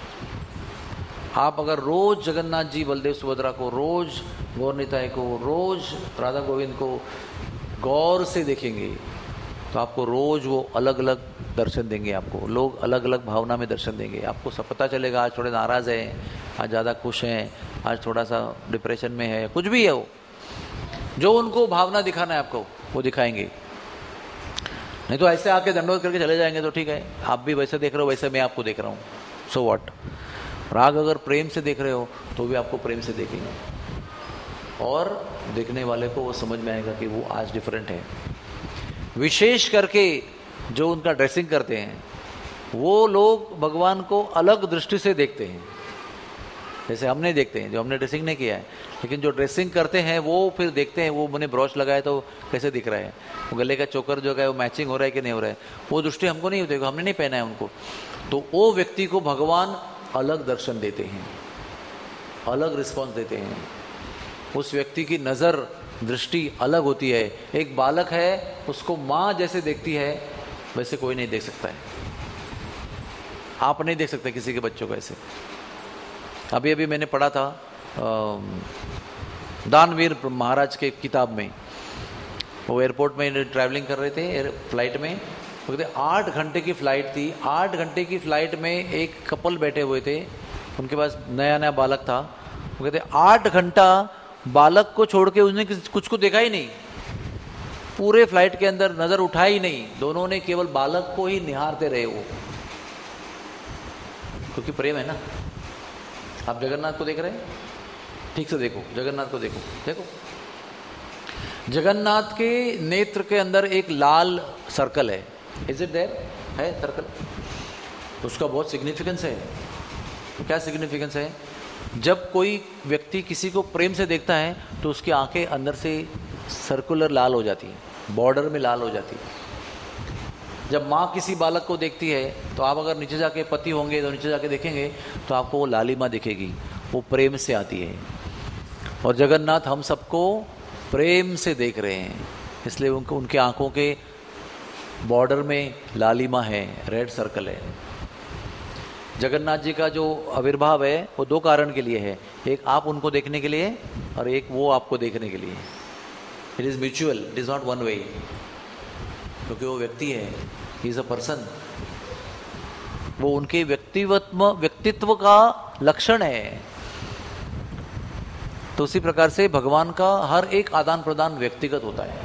आप अगर रोज जगन्नाथ जी, बलदेव सुभद्रा को, रोज गौर निताय को, रोज राधा गोविंद को गौर से देखेंगे तो आपको रोज वो अलग अलग दर्शन देंगे, आपको लोग अलग अलग भावना में दर्शन देंगे। आपको सब पता चलेगा आज थोड़े नाराज हैं, आज ज़्यादा खुश हैं, आज थोड़ा सा डिप्रेशन में है, कुछ भी है वो, जो उनको भावना दिखाना है आपको वो दिखाएंगे। नहीं तो ऐसे आके दंडोत करके चले जाएंगे तो ठीक है, आप भी वैसे देख रहे हो वैसे मैं आपको देख रहा हूँ, सो व्हाट। राग अगर प्रेम से देख रहे हो तो भी आपको प्रेम से देखेंगे, और देखने वाले को वो समझ में आएगा कि वो आज डिफरेंट है। विशेष करके जो उनका ड्रेसिंग करते हैं वो लोग भगवान को अलग दृष्टि से देखते हैं। जैसे हम नहीं देखते हैं, जो हमने ड्रेसिंग नहीं किया है, लेकिन जो ड्रेसिंग करते हैं वो फिर देखते हैं, वो मैंने ब्रॉच लगाया तो कैसे दिख रहा है, वो गले का चोकर जो है वो मैचिंग हो रहा है कि नहीं हो रहा है, वो दृष्टि हमको नहीं होती, हमने नहीं पहना है उनको। तो वो व्यक्ति को भगवान अलग दर्शन देते हैं, अलग रिस्पॉन्स देते हैं। उस व्यक्ति की नज़र दृष्टि अलग होती है। एक बालक है, उसको माँ जैसे देखती है वैसे कोई नहीं देख सकता है। आप नहीं देख सकते किसी के बच्चों को ऐसे। अभी अभी मैंने पढ़ा था दानवीर महाराज के किताब में, वो एयरपोर्ट में ट्रैवलिंग कर रहे थे फ्लाइट में, वो कहते आठ घंटे की फ़्लाइट थी। आठ घंटे की फ़्लाइट में एक कपल बैठे हुए थे, उनके पास नया नया बालक था। वो कहते आठ घंटा बालक को छोड़ के उसने कुछ को देखा ही नहीं, पूरे फ्लाइट के अंदर नज़र उठाई ही नहीं, दोनों ने केवल बालक को ही निहारते रहे वो, क्योंकि प्रेम है ना। आप जगन्नाथ को देख रहे हैं, ठीक से देखो, जगन्नाथ को देखो, देखो जगन्नाथ के नेत्र के अंदर एक लाल सर्कल है, इज इट देयर, है सर्कल, उसका बहुत सिग्निफिकेंस है। क्या सिग्निफिकेंस है? जब कोई व्यक्ति किसी को प्रेम से देखता है तो उसकी आंखें अंदर से सर्कुलर लाल हो जाती है, बॉर्डर में लाल हो जाती है। जब माँ किसी बालक को देखती है तो आप अगर नीचे जाके पति होंगे तो नीचे जाके देखेंगे तो आपको वो लालिमा दिखेगी, वो प्रेम से आती है। और जगन्नाथ हम सबको प्रेम से देख रहे हैं, इसलिए उनको उनके आंखों के बॉर्डर में लालिमा है, रेड सर्कल है। जगन्नाथ जी का जो आविर्भाव है वो दो कारण के लिए है, एक आप उनको देखने के लिए और एक वो आपको देखने के लिए। It is mutual, it is not one way, क्योंकि वो व्यक्ति है, ही इज़ अ पर्सन, वो उनके व्यक्तित्व व्यक्तित्व का लक्षण है। तो उसी प्रकार से भगवान का हर एक आदान प्रदान व्यक्तिगत होता है।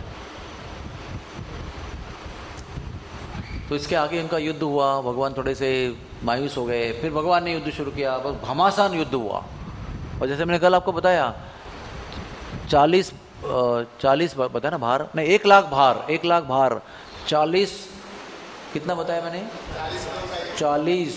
तो इसके आगे उनका युद्ध हुआ, भगवान थोड़े से मायूस हो गए, फिर भगवान ने युद्ध शुरू किया, बस घमासान युद्ध हुआ। और जैसे मैंने कल आपको बताया, चालीस चालीस बताया ना भार, नहीं एक लाख भार, एक लाख भार, चालीस कितना बताया मैंने, चालीस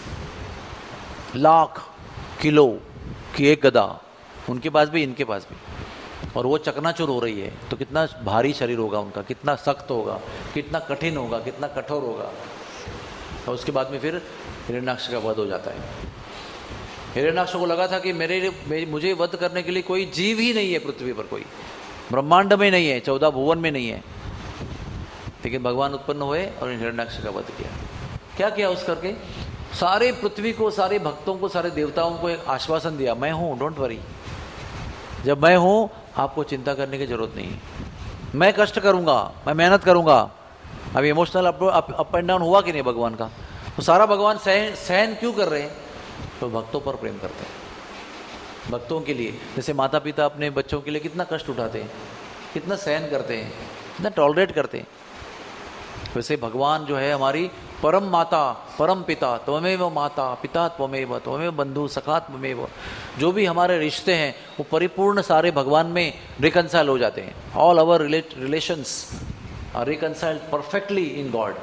लाख किलो की एक गदा, उनके पास भी इनके पास भी, और वो चकनाचूर हो रही है। तो कितना भारी शरीर होगा उनका, कितना सख्त होगा, कितना कठिन होगा, कितना कठोर होगा। और उसके बाद में फिर हिरण्याक्ष का वध हो जाता है। हिरण्याक्ष को लगा था कि मेरे, मेरे मुझे वध करने के लिए कोई जीव ही नहीं है पृथ्वी पर, कोई ब्रह्मांड में नहीं है, चौदह भुवन में नहीं है। लेकिन भगवान उत्पन्न हुए और हिरण्याक्ष का वध किया। क्या किया उस करके? सारे पृथ्वी को, सारे भक्तों को, सारे देवताओं को एक आश्वासन दिया, मैं हूं, डोंट वरी, जब मैं हूं आपको चिंता करने की जरूरत नहीं है, मैं कष्ट करूंगा, मैं मेहनत करूंगा। अभी emotional up up and down हुआ कि नहीं भगवान का? तो सारा भगवान सहन सहन क्यों कर रहे हैं? तो भक्तों पर प्रेम करते हैं, भक्तों के लिए। जैसे माता पिता अपने बच्चों के लिए कितना कष्ट उठाते हैं, कितना सहन करते हैं, कितना टॉलरेट करते हैं, वैसे भगवान जो है हमारी परम माता, परम पिता, त्वमेव माता पिता त्वमेव, त्वमेव बंधु सखा त्वमेव, जो भी हमारे रिश्ते हैं वो परिपूर्ण सारे भगवान में रिकंसाइल हो जाते हैं। All our relations are reconciled perfectly in God.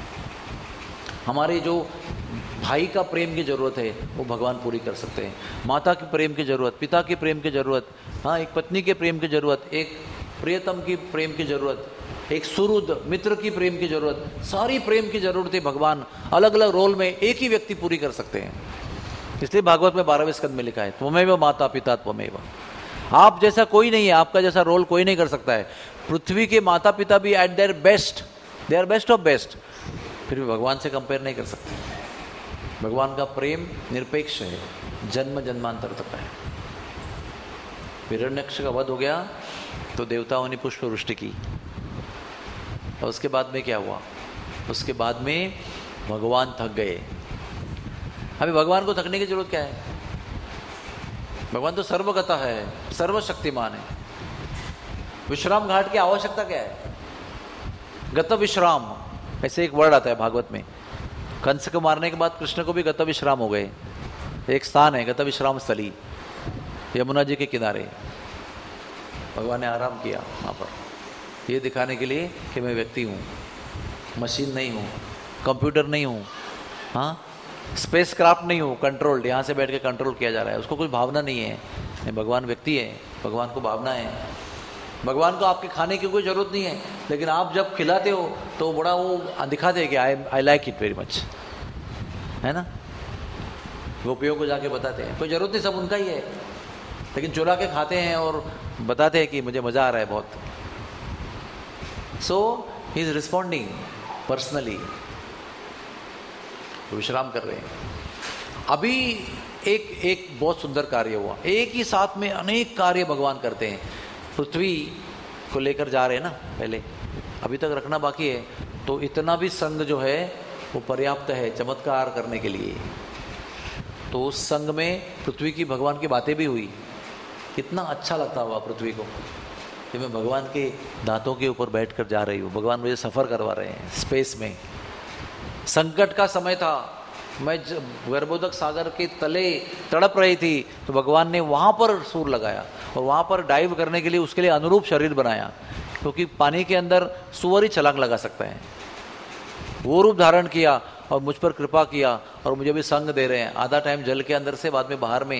हमारे जो भाई का प्रेम की जरूरत है वो भगवान पूरी कर सकते हैं, माता की प्रेम की जरूरत, पिता की प्रेम की जरूरत, हाँ एक पत्नी के प्रेम की जरूरत, एक प्रियतम की प्रेम की जरूरत, एक सुहृद मित्र की प्रेम की जरूरत, सारी प्रेम की जरूरतें भगवान अलग अलग रोल में एक ही व्यक्ति पूरी कर सकते हैं। इसलिए भागवत में बारहवें स्कंद में लिखा है, त्वमेव माता पिता त्वमेव। आप जैसा कोई नहीं है, आपका जैसा रोल कोई नहीं कर सकता है। पृथ्वी के माता पिता भी at their best, they are best of best, फिर भी भगवान से कंपेयर नहीं कर सकते। भगवान का प्रेम निरपेक्ष है, जन्म जन्मांतर तक है। हिरण्यक्ष का वध हो गया तो देवताओं ने पुष्प वृष्टि की, और उसके बाद में क्या हुआ? उसके बाद में भगवान थक गए। अभी भगवान को थकने की जरूरत क्या है? भगवान तो सर्वगता है, सर्वशक्तिमान है। विश्राम घाट की आवश्यकता क्या है? गत विश्राम, ऐसे एक वर्ड आता है भागवत में। कंस को मारने के बाद कृष्ण को भी गत विश्राम हो गए। एक स्थान है गत विश्राम स्थली, यमुना जी के किनारे। भगवान ने आराम किया वहाँ पर, ये दिखाने के लिए कि मैं व्यक्ति हूँ, मशीन नहीं हूँ, कंप्यूटर नहीं हूँ, हाँ स्पेस क्राफ्ट नहीं हो, कंट्रोल्ड, यहाँ से बैठ के कंट्रोल किया जा रहा है, उसको कोई भावना नहीं है। भगवान व्यक्ति है, भगवान को भावना है। भगवान को आपके खाने की कोई जरूरत नहीं है, लेकिन आप जब खिलाते हो तो बड़ा वो दिखाते हैं कि I I like it very much, है ना। गोपियों को जाके बताते हैं, कोई जरूरत नहीं, सब उनका ही है, लेकिन चुरा के खाते हैं और बताते हैं कि मुझे मजा आ रहा है बहुत। So he is responding personally, विश्राम कर रहे हैं। अभी एक एक बहुत सुंदर कार्य हुआ, एक ही साथ में अनेक कार्य भगवान करते हैं। पृथ्वी को लेकर जा रहे हैं ना, पहले अभी तक रखना बाकी है, तो इतना भी संग जो है वो पर्याप्त है चमत्कार करने के लिए। तो उस संग में पृथ्वी की भगवान की बातें भी हुई, कितना अच्छा लगता हुआ पृथ्वी को कि मैं भगवान के दांतों के ऊपर बैठकर जा रही हूँ, भगवान मुझे सफ़र करवा रहे हैं स्पेस में। संकट का समय था, मैं गर्भोदक सागर के तले तड़प रही थी, तो भगवान ने वहाँ पर सूर लगाया और वहाँ पर डाइव करने के लिए उसके लिए अनुरूप शरीर बनाया, क्योंकि पानी के अंदर सुअर ही छलांग लगा सकता है। वो रूप धारण किया और मुझ पर कृपा किया और मुझे भी संग दे रहे हैं, आधा टाइम जल के अंदर से, बाद में बाहर में।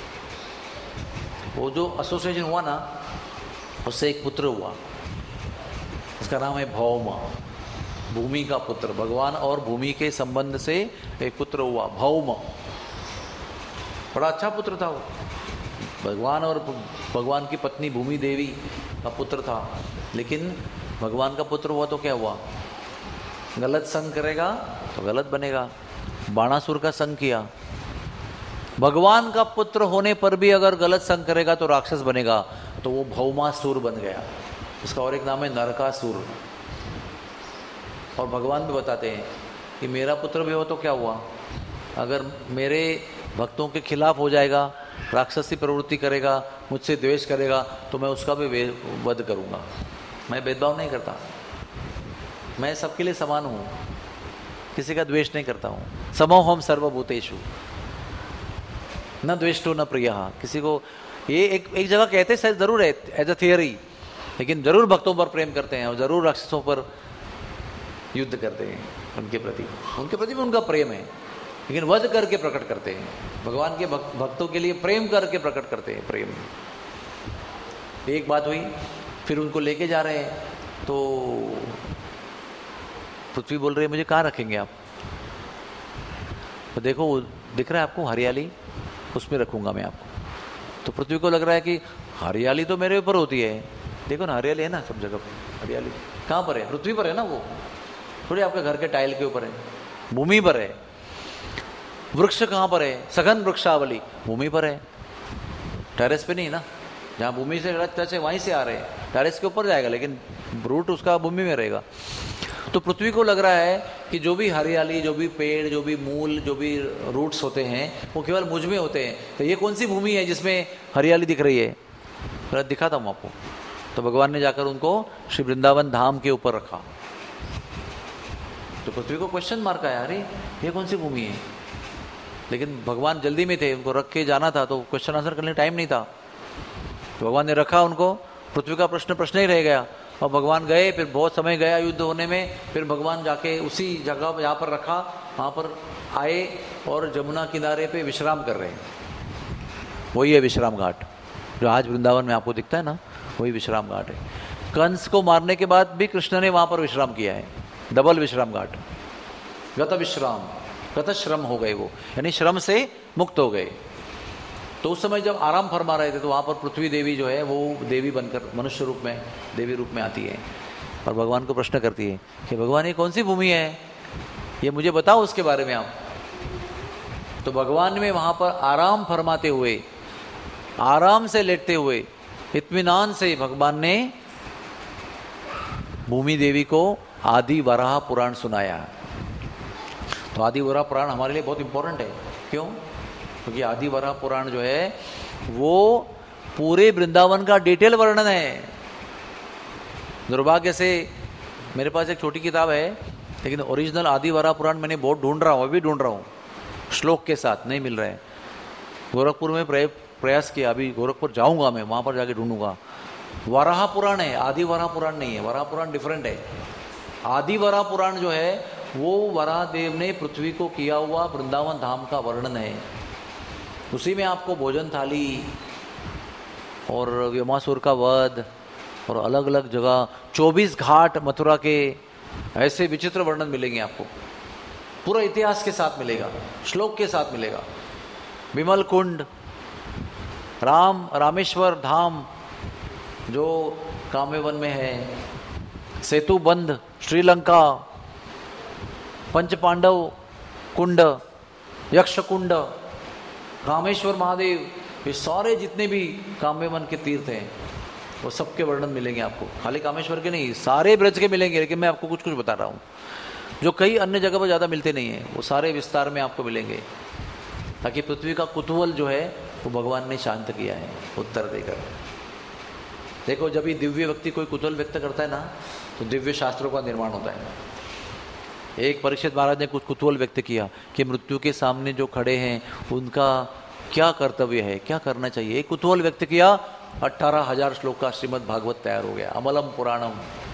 वो जो एसोसिएशन हुआ ना, उससे एक पुत्र हुआ, उसका नाम है भौमा, भूमि का पुत्र। भगवान और भूमि के संबंध से एक पुत्र हुआ भौम, बड़ा अच्छा पुत्र था वो। भगवान और भगवान की पत्नी भूमि देवी का पुत्र था, लेकिन भगवान का पुत्र हुआ तो क्या हुआ, गलत संग करेगा तो गलत बनेगा। बाणासुर का संग किया, भगवान का पुत्र होने पर भी अगर गलत संग करेगा तो राक्षस बनेगा, तो वो भौमासुर बन गया। उसका और एक नाम है नरकासुर। और भगवान भी बताते हैं कि मेरा पुत्र भी हो तो क्या हुआ, अगर मेरे भक्तों के खिलाफ हो जाएगा, राक्षसी प्रवृत्ति करेगा, मुझसे द्वेष करेगा, तो मैं उसका भी वध करूँगा। मैं भेदभाव नहीं करता, मैं सबके लिए समान हूँ, किसी का द्वेष नहीं करता हूँ। समोहम सर्वभूतेषु न द्वेष्टो न प्रियः। किसी को ये एक एक जगह कहते शायद जरूर है एज अ थियरी, लेकिन जरूर भक्तों पर प्रेम करते हैं और जरूर राक्षसों पर युद्ध करते हैं, उनके प्रति उनके प्रति भी उनका प्रेम है, लेकिन वध करके प्रकट करते हैं। भगवान के भक्त, भक्तों के लिए प्रेम करके प्रकट करते हैं प्रेम। एक बात हुई, फिर उनको लेके जा रहे हैं, तो पृथ्वी बोल रही है मुझे कहाँ रखेंगे आप, तो देखो दिख रहा है आपको हरियाली, उसमें रखूंगा मैं आपको। तो पृथ्वी को लग रहा है कि हरियाली तो मेरे ऊपर होती है, देखो ना हरियाली है ना सब जगह पर, हरियाली कहाँ पर है, पृथ्वी पर है ना, वो थोड़ी आपके घर के टाइल के ऊपर है, भूमि पर है। वृक्ष कहाँ पर है, सघन वृक्षावली भूमि पर है, टेरेस पे नहीं ना, जहाँ भूमि से टच है वहीं से आ रहे हैं, टेरेस के ऊपर जाएगा लेकिन रूट उसका भूमि में रहेगा। तो पृथ्वी को लग रहा है कि जो भी हरियाली, जो भी पेड़, जो भी मूल, जो भी रूट्स होते हैं वो केवल मुझ में होते हैं, तो ये कौन सी भूमि है जिसमें हरियाली दिख रही है, तो दिखाता हूँ आपको। तो भगवान ने जाकर उनको श्री वृंदावन धाम के ऊपर रखा। तो पृथ्वी को क्वेश्चन मार्क आया, अरे ये कौन सी भूमि है, लेकिन भगवान जल्दी में थे, उनको रख के जाना था, तो क्वेश्चन आंसर करने टाइम नहीं था। तो भगवान ने रखा उनको, पृथ्वी का प्रश्न प्रश्न ही रह गया, और भगवान गए, फिर बहुत समय गया युद्ध होने में, फिर भगवान जाके उसी जगह जहाँ पर रखा वहाँ पर आए और जमुना किनारे पे विश्राम कर रहे हैं। वही है विश्राम घाट, जो आज वृंदावन में आपको दिखता है ना, वही विश्राम घाट है। कंस को मारने के बाद भी कृष्ण ने वहाँ पर विश्राम किया है, डबल विश्राम घाट, गत विश्राम, गत श्रम हो गए वो, यानी श्रम से मुक्त हो गए। तो उस समय जब आराम फरमा रहे थे, तो वहाँ पर पृथ्वी देवी जो है वो देवी बनकर मनुष्य रूप में, देवी रूप में आती है और भगवान को प्रश्न करती है कि भगवान ये कौन सी भूमि है, ये मुझे बताओ उसके बारे में आप। तो भगवान में वहाँ पर आराम फरमाते हुए, आराम से लेटते हुए, इत्मीनान से भगवान ने भूमि देवी को आदि वराह पुराण सुनाया। तो आदि वराह पुराण हमारे लिए बहुत इंपॉर्टेंट है, क्यों? क्योंकि आदि वराह पुराण जो है वो पूरे वृंदावन का डिटेल वर्णन है। दुर्भाग्य से मेरे पास एक छोटी किताब है, लेकिन ओरिजिनल आदि वराह पुराण मैंने बहुत ढूंढ रहा हूँ, अभी ढूंढ रहा हूँ, श्लोक के साथ नहीं मिल रहा है। गोरखपुर में प्रयास किया, अभी गोरखपुर जाऊंगा मैं, वहां पर जाके ढूंढूंगा। वराह पुराण है, आदि वराह पुराण नहीं है, वराह पुराण डिफरेंट है। आदि वराह पुराण जो है वो वराहदेव ने पृथ्वी को किया हुआ वृंदावन धाम का वर्णन है। उसी में आपको भोजन थाली और व्योमासुर का वध और अलग अलग जगह चौबीस घाट मथुरा के, ऐसे विचित्र वर्णन मिलेंगे आपको। पूरा इतिहास के साथ मिलेगा, श्लोक के साथ मिलेगा। विमल कुंड, राम रामेश्वर धाम जो काम्यवन में है, सेतु बंध श्रीलंका, पंच पांडव कुंड, यक्ष कुंड, रामेश्वर महादेव, ये सारे जितने भी काम्यवन के तीर्थ हैं वो सबके वर्णन मिलेंगे आपको। खाली कामेश्वर के नहीं, सारे ब्रज के मिलेंगे, लेकिन मैं आपको कुछ कुछ बता रहा हूँ जो कई अन्य जगह पर ज़्यादा मिलते नहीं हैं, वो सारे विस्तार में आपको मिलेंगे, ताकि पृथ्वी का कुतूहल जो है वो भगवान ने शांत किया है उत्तर देकर। देखो, जब ये दिव्य व्यक्ति कोई कुतूहल व्यक्त करता है ना, तो दिव्य शास्त्रों का निर्माण होता है। एक परीक्षित महाराज ने कुछ कुतूहल व्यक्त किया कि मृत्यु के सामने जो खड़े हैं उनका क्या कर्तव्य है, क्या करना चाहिए। एक कुतूहल व्यक्त किया, अट्ठारह हजार श्लोक का श्रीमद् भागवत तैयार हो गया, अमलम पुराणम।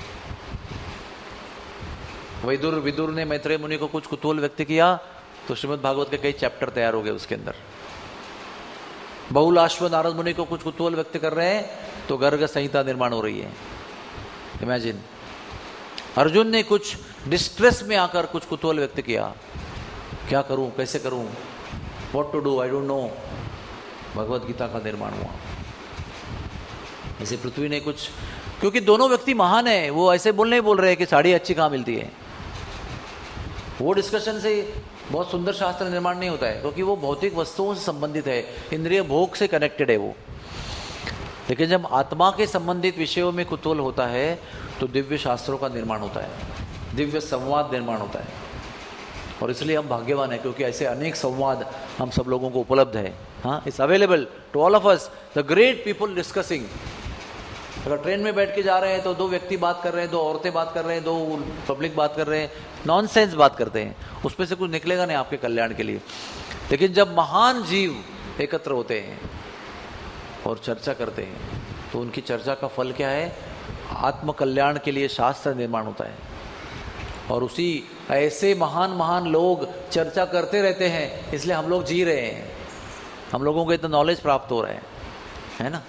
विदुर विदुर ने मैत्रेय मुनि को कुछ कुतूहल व्यक्त किया, तो श्रीमद् भागवत के कई चैप्टर तैयार हो गए उसके अंदर। बहुलाश्व नारद मुनि को कुछ कुतूहल व्यक्त कर रहे हैं, तो गर्ग संहिता निर्माण हो रही है। इमेजिन, अर्जुन ने कुछ डिस्ट्रेस में आकर कुछ कुतूहल व्यक्त किया, क्या करूं, कैसे करूं, what to do, I don't know, Bhagavad Gita का निर्माण हुआ। ऐसे पृथ्वी ने कुछ, क्योंकि दोनों व्यक्ति महान है, वो ऐसे बोल नहीं बोल रहे हैं कि साड़ी अच्छी कहाँ मिलती है। वो डिस्कशन से बहुत सुंदर शास्त्र निर्माण नहीं होता है, क्योंकि वो भौतिक वस्तुओं से संबंधित है, इंद्रिय भोग से कनेक्टेड है वो। लेकिन जब आत्मा के संबंधित विषयों में कुतूहल होता है तो दिव्य शास्त्रों का निर्माण होता है, दिव्य संवाद निर्माण होता है। और इसलिए हम भाग्यवान हैं, क्योंकि ऐसे अनेक संवाद हम सब लोगों को उपलब्ध है। हाँ, it's available to all of us, the great people discussing. अगर ट्रेन में बैठ के जा रहे हैं तो दो व्यक्ति बात कर रहे हैं, दो औरतें बात कर रहे हैं, दो पब्लिक बात कर रहे हैं, नॉनसेंस बात करते हैं, उसमें से कुछ निकलेगा नहीं आपके कल्याण के लिए। लेकिन जब महान जीव एकत्र होते हैं और चर्चा करते हैं, तो उनकी चर्चा का फल क्या है, आत्म कल्याण के लिए शास्त्र निर्माण होता है। और उसी ऐसे महान महान लोग चर्चा करते रहते हैं, इसलिए हम लोग जी रहे हैं, हम लोगों को इतना नॉलेज प्राप्त हो रहा है, है ना।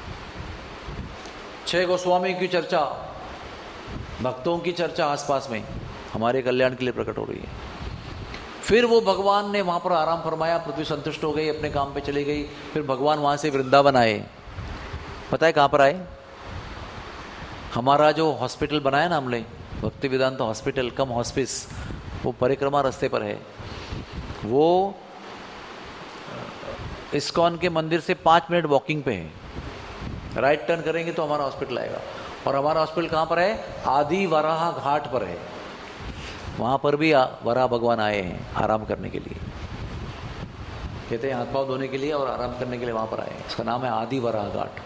छह गोस्वामी की चर्चा, भक्तों की चर्चा आसपास में हमारे कल्याण के लिए प्रकट हो रही है। फिर वो भगवान ने वहां पर आराम फरमाया, पृथ्वी संतुष्ट हो गई, अपने काम पे चली गई। फिर भगवान वहां से वृंदावन आए। पता है कहां पर आए? हमारा जो हॉस्पिटल बनाया ना हमने, भक्ति वेदांत हॉस्पिटल कम हॉस्पिस, वो परिक्रमा रास्ते पर है। वो इस्कॉन के मंदिर से पाँच मिनट वॉकिंग पे है। राइट टर्न करेंगे तो हमारा हॉस्पिटल आएगा। और हमारा हॉस्पिटल कहाँ पर है? आदि वराह घाट पर है। वहाँ पर भी वराह भगवान आए हैं आराम करने के लिए, कहते हैं हाथ पांव धोने के लिए और आराम करने के लिए वहाँ पर आए हैं। इसका नाम है आदि वराह घाट।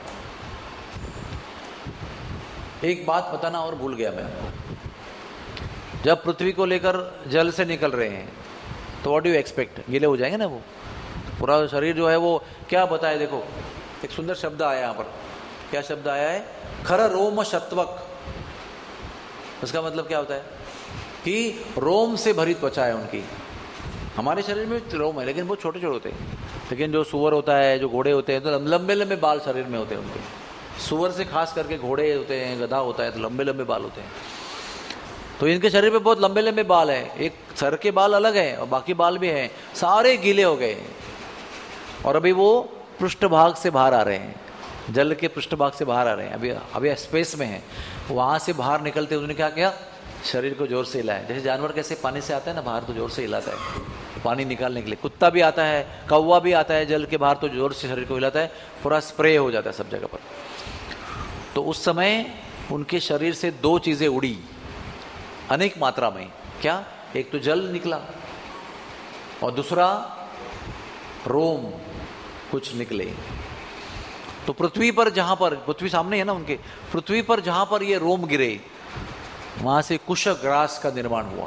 एक बात बताना और भूल गया मैं आपको, जब पृथ्वी को लेकर जल से निकल रहे हैं तो व्हाट डू यू एक्सपेक्ट, गीले हो जाएंगे ना वो, पूरा शरीर जो है वो क्या बताए। देखो एक सुंदर शब्द आया यहाँ पर, क्या शब्द आया है? खर रोम शत्वक। उसका मतलब क्या होता है कि रोम से भरी त्वचा है उनकी। हमारे शरीर में रोम है लेकिन वो छोटे छोटे होते हैं, लेकिन जो सुअर होता है, जो घोड़े होते हैं, तो लंबे लंबे बाल शरीर में होते हैं उनके। सुअर से खास करके घोड़े होते हैं, गधा होता है, तो लंबे लंबे बाल होते हैं। तो इनके शरीर पे बहुत लंबे लंबे बाल हैं। एक सर के बाल अलग हैं और बाकी बाल भी हैं, सारे गीले हो गए और अभी वो पृष्ठ भाग से बाहर आ रहे हैं, जल के पृष्ठ भाग से बाहर आ रहे हैं। अभी अभी स्पेस में है, वहां से बाहर निकलते उन्होंने क्या किया? शरीर को जोर से हिलाया। जैसे जानवर कैसे पानी से आता है ना बाहर, तो जोर से हिलाता है पानी निकालने के लिए। कुत्ता भी आता है, कौवा भी आता है जल के बाहर, तो जोर से शरीर को हिलाता है, पूरा स्प्रे हो जाता है सब जगह पर। तो उस समय उनके शरीर से दो चीजें उड़ी अनेक मात्रा में। क्या? एक तो जल निकला और दूसरा रोम कुछ निकले। तो पृथ्वी पर जहां पर, पृथ्वी सामने है ना उनके, पृथ्वी पर जहां पर ये रोम गिरे वहां से कुशग्रास का निर्माण हुआ।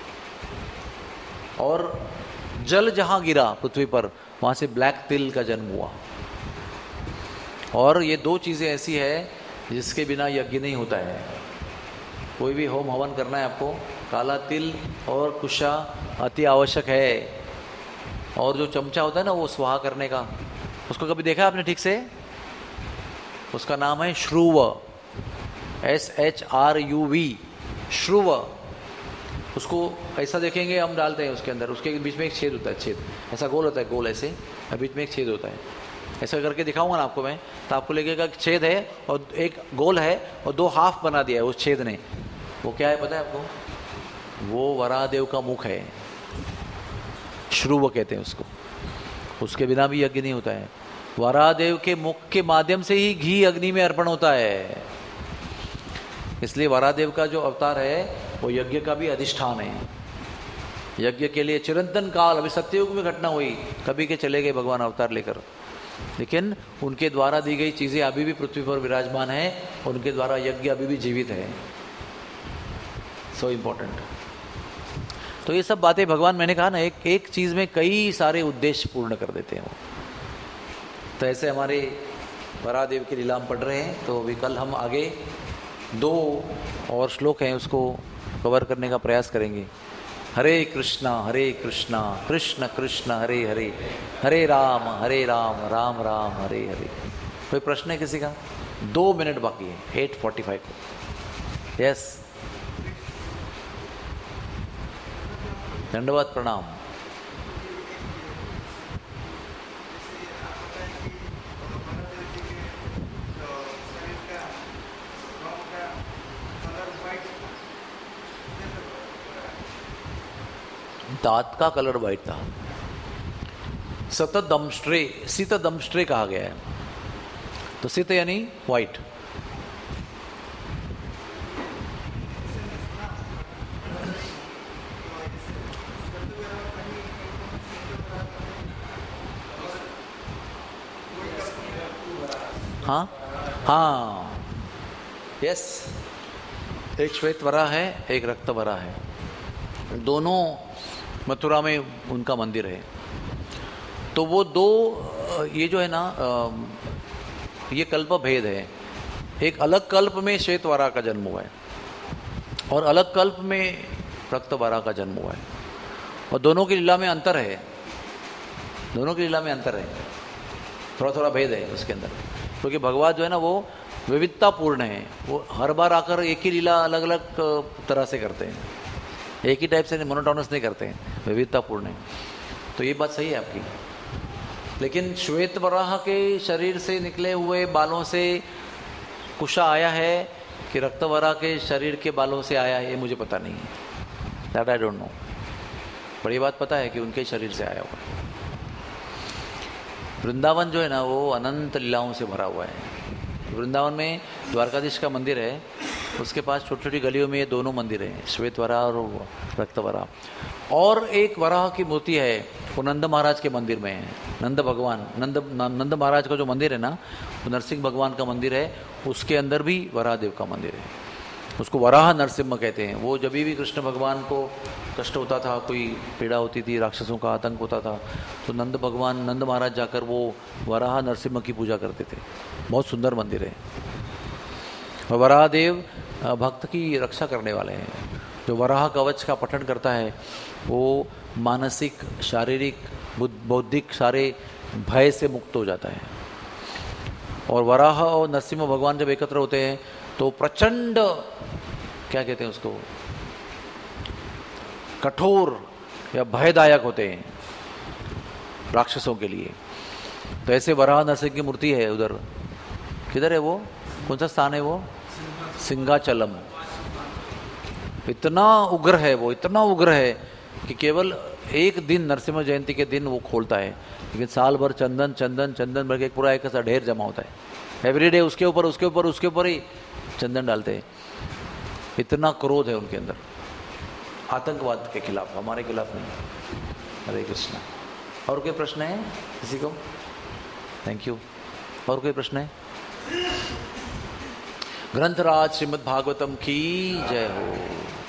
और जल जहां गिरा पृथ्वी पर, वहां से ब्लैक तिल का जन्म हुआ। और ये दो चीजें ऐसी है जिसके बिना यज्ञ नहीं होता है। कोई भी होम हवन करना है आपको, काला तिल और कुशा अति आवश्यक है। और जो चमचा होता है ना वो स्वाहा करने का, उसको कभी देखा आपने ठीक से? उसका नाम है Shruv, S H R U V, Shruv. उसको ऐसा देखेंगे हम डालते हैं उसके अंदर, उसके बीच में एक छेद होता है, छेद ऐसा गोल होता है, गोल ऐसे, बीच में एक छेद होता है। ऐसा करके दिखाऊंगा ना आपको मैं, तो आपको लगेगा कि छेद है और एक गोल है और दो हाफ बना दिया है उस छेद ने। वो क्या है पता है आपको? वो वराहदेव का मुख है, श्रुव कहते हैं उसको। उसके बिना भी यज्ञ नहीं होता है। वराहदेव के मुख के माध्यम से ही घी अग्नि में अर्पण होता है। इसलिए वराहदेव का जो अवतार है वो यज्ञ का भी अधिष्ठान है। यज्ञ के लिए चिरंतन काल, अभी सत्ययुग में घटना हुई, कभी के चले गए भगवान अवतार लेकर, लेकिन उनके द्वारा दी गई चीजें अभी भी पृथ्वी पर विराजमान है, उनके द्वारा यज्ञ अभी भी जीवित है। So important. तो ये सब बातें भगवान, मैंने कहा ना, एक एक चीज में कई सारे उद्देश्य पूर्ण कर देते हैं वो। तो ऐसे हमारे वराहदेव की लीला हम पढ़ रहे हैं। तो अभी कल हम आगे दो और श्लोक हैं उसको कवर करने का प्रयास करेंगे। हरे कृष्णा हरे कृष्णा कृष्ण कृष्ण हरे हरे, हरे राम हरे राम राम राम हरे हरे। कोई प्रश्न है किसी का? दो मिनट बाकी है, एट फोर्टी फाइव को। यस, दंडवत प्रणाम। दांत का कलर व्हाइट था। सतदंष्ट्रे, सितदंष्ट्रे कहा गया है। तो सित यानी व्हाइट। हाँ हाँ, यस। एक श्वेत वरा है, एक रक्त वरा है। दोनों मथुरा में उनका मंदिर है। तो वो दो, ये जो है ना, ये कल्प भेद है। एक अलग कल्प में श्वेत वरा का जन्म हुआ है और अलग कल्प में रक्त वरा का जन्म हुआ है, और दोनों की लीला में अंतर है। दोनों की लीला में अंतर है, थोड़ा थोड़ा भेद है उसके अंदर, क्योंकि भगवान जो है ना वो विविधता पूर्ण है। वो हर बार आकर एक ही लीला अलग अलग तरह से करते हैं, एक ही टाइप से मोनोटोनस नहीं करते हैं, विविधता पूर्ण है। तो ये बात सही है आपकी। लेकिन श्वेत वराह के शरीर से निकले हुए बालों से कुशा आया है कि रक्त वराह के शरीर के बालों से आया है, ये मुझे पता नहीं है, दैट आई डोंट नो। पर ये बात पता है कि उनके शरीर से आया हुआ है। वृंदावन जो है ना वो अनंत लीलाओं से भरा हुआ है। वृंदावन में द्वारकाधीश का मंदिर है, उसके पास छोटी छोटी गलियों में ये दोनों मंदिर हैं, श्वेत वराह और रक्त वराह। और एक वराह की मूर्ति है, वो नंद महाराज के मंदिर में है। नंद भगवान, नंद नंद महाराज का जो मंदिर है ना, वो नरसिंह भगवान का मंदिर है, उसके अंदर भी वराहदेव का मंदिर है। उसको वराह नरसिम्हा कहते हैं। वो जब भी कृष्ण भगवान को कष्ट होता था, कोई पीड़ा होती थी, राक्षसों का आतंक होता था, तो नंद भगवान, नंद महाराज जाकर वो वराह नरसिम्हा की पूजा करते थे। बहुत सुंदर मंदिर है। और वराहदेव भक्त की रक्षा करने वाले हैं। जो वराह कवच का पठन करता है वो मानसिक, शारीरिक, बौद्धिक सारे भय से मुक्त हो जाता है। और वराह और नरसिम्हा भगवान जब एकत्र होते हैं तो प्रचंड, क्या कहते हैं उसको, कठोर या भयदायक होते हैं राक्षसों के लिए। तो ऐसे वराह नरसिंह की मूर्ति है उधर। किधर है वो? कौन सा स्थान है वो? सिंहाचलम। इतना उग्र है वो, इतना उग्र है कि केवल एक दिन, नरसिम्हा जयंती के दिन वो खोलता है, लेकिन साल भर चंदन चंदन चंदन भर के पूरा एक ऐसा ढेर जमा होता है। एवरीडे उसके ऊपर उसके ऊपर उसके ऊपर ही चंदन डालते हैं। इतना क्रोध है उनके अंदर, आतंकवाद के खिलाफ, हमारे खिलाफ नहीं। हरे कृष्णा। और कोई प्रश्न है किसी को? Thank you. और कोई प्रश्न है? ग्रंथराज श्रीमद् भागवतम की जय हो।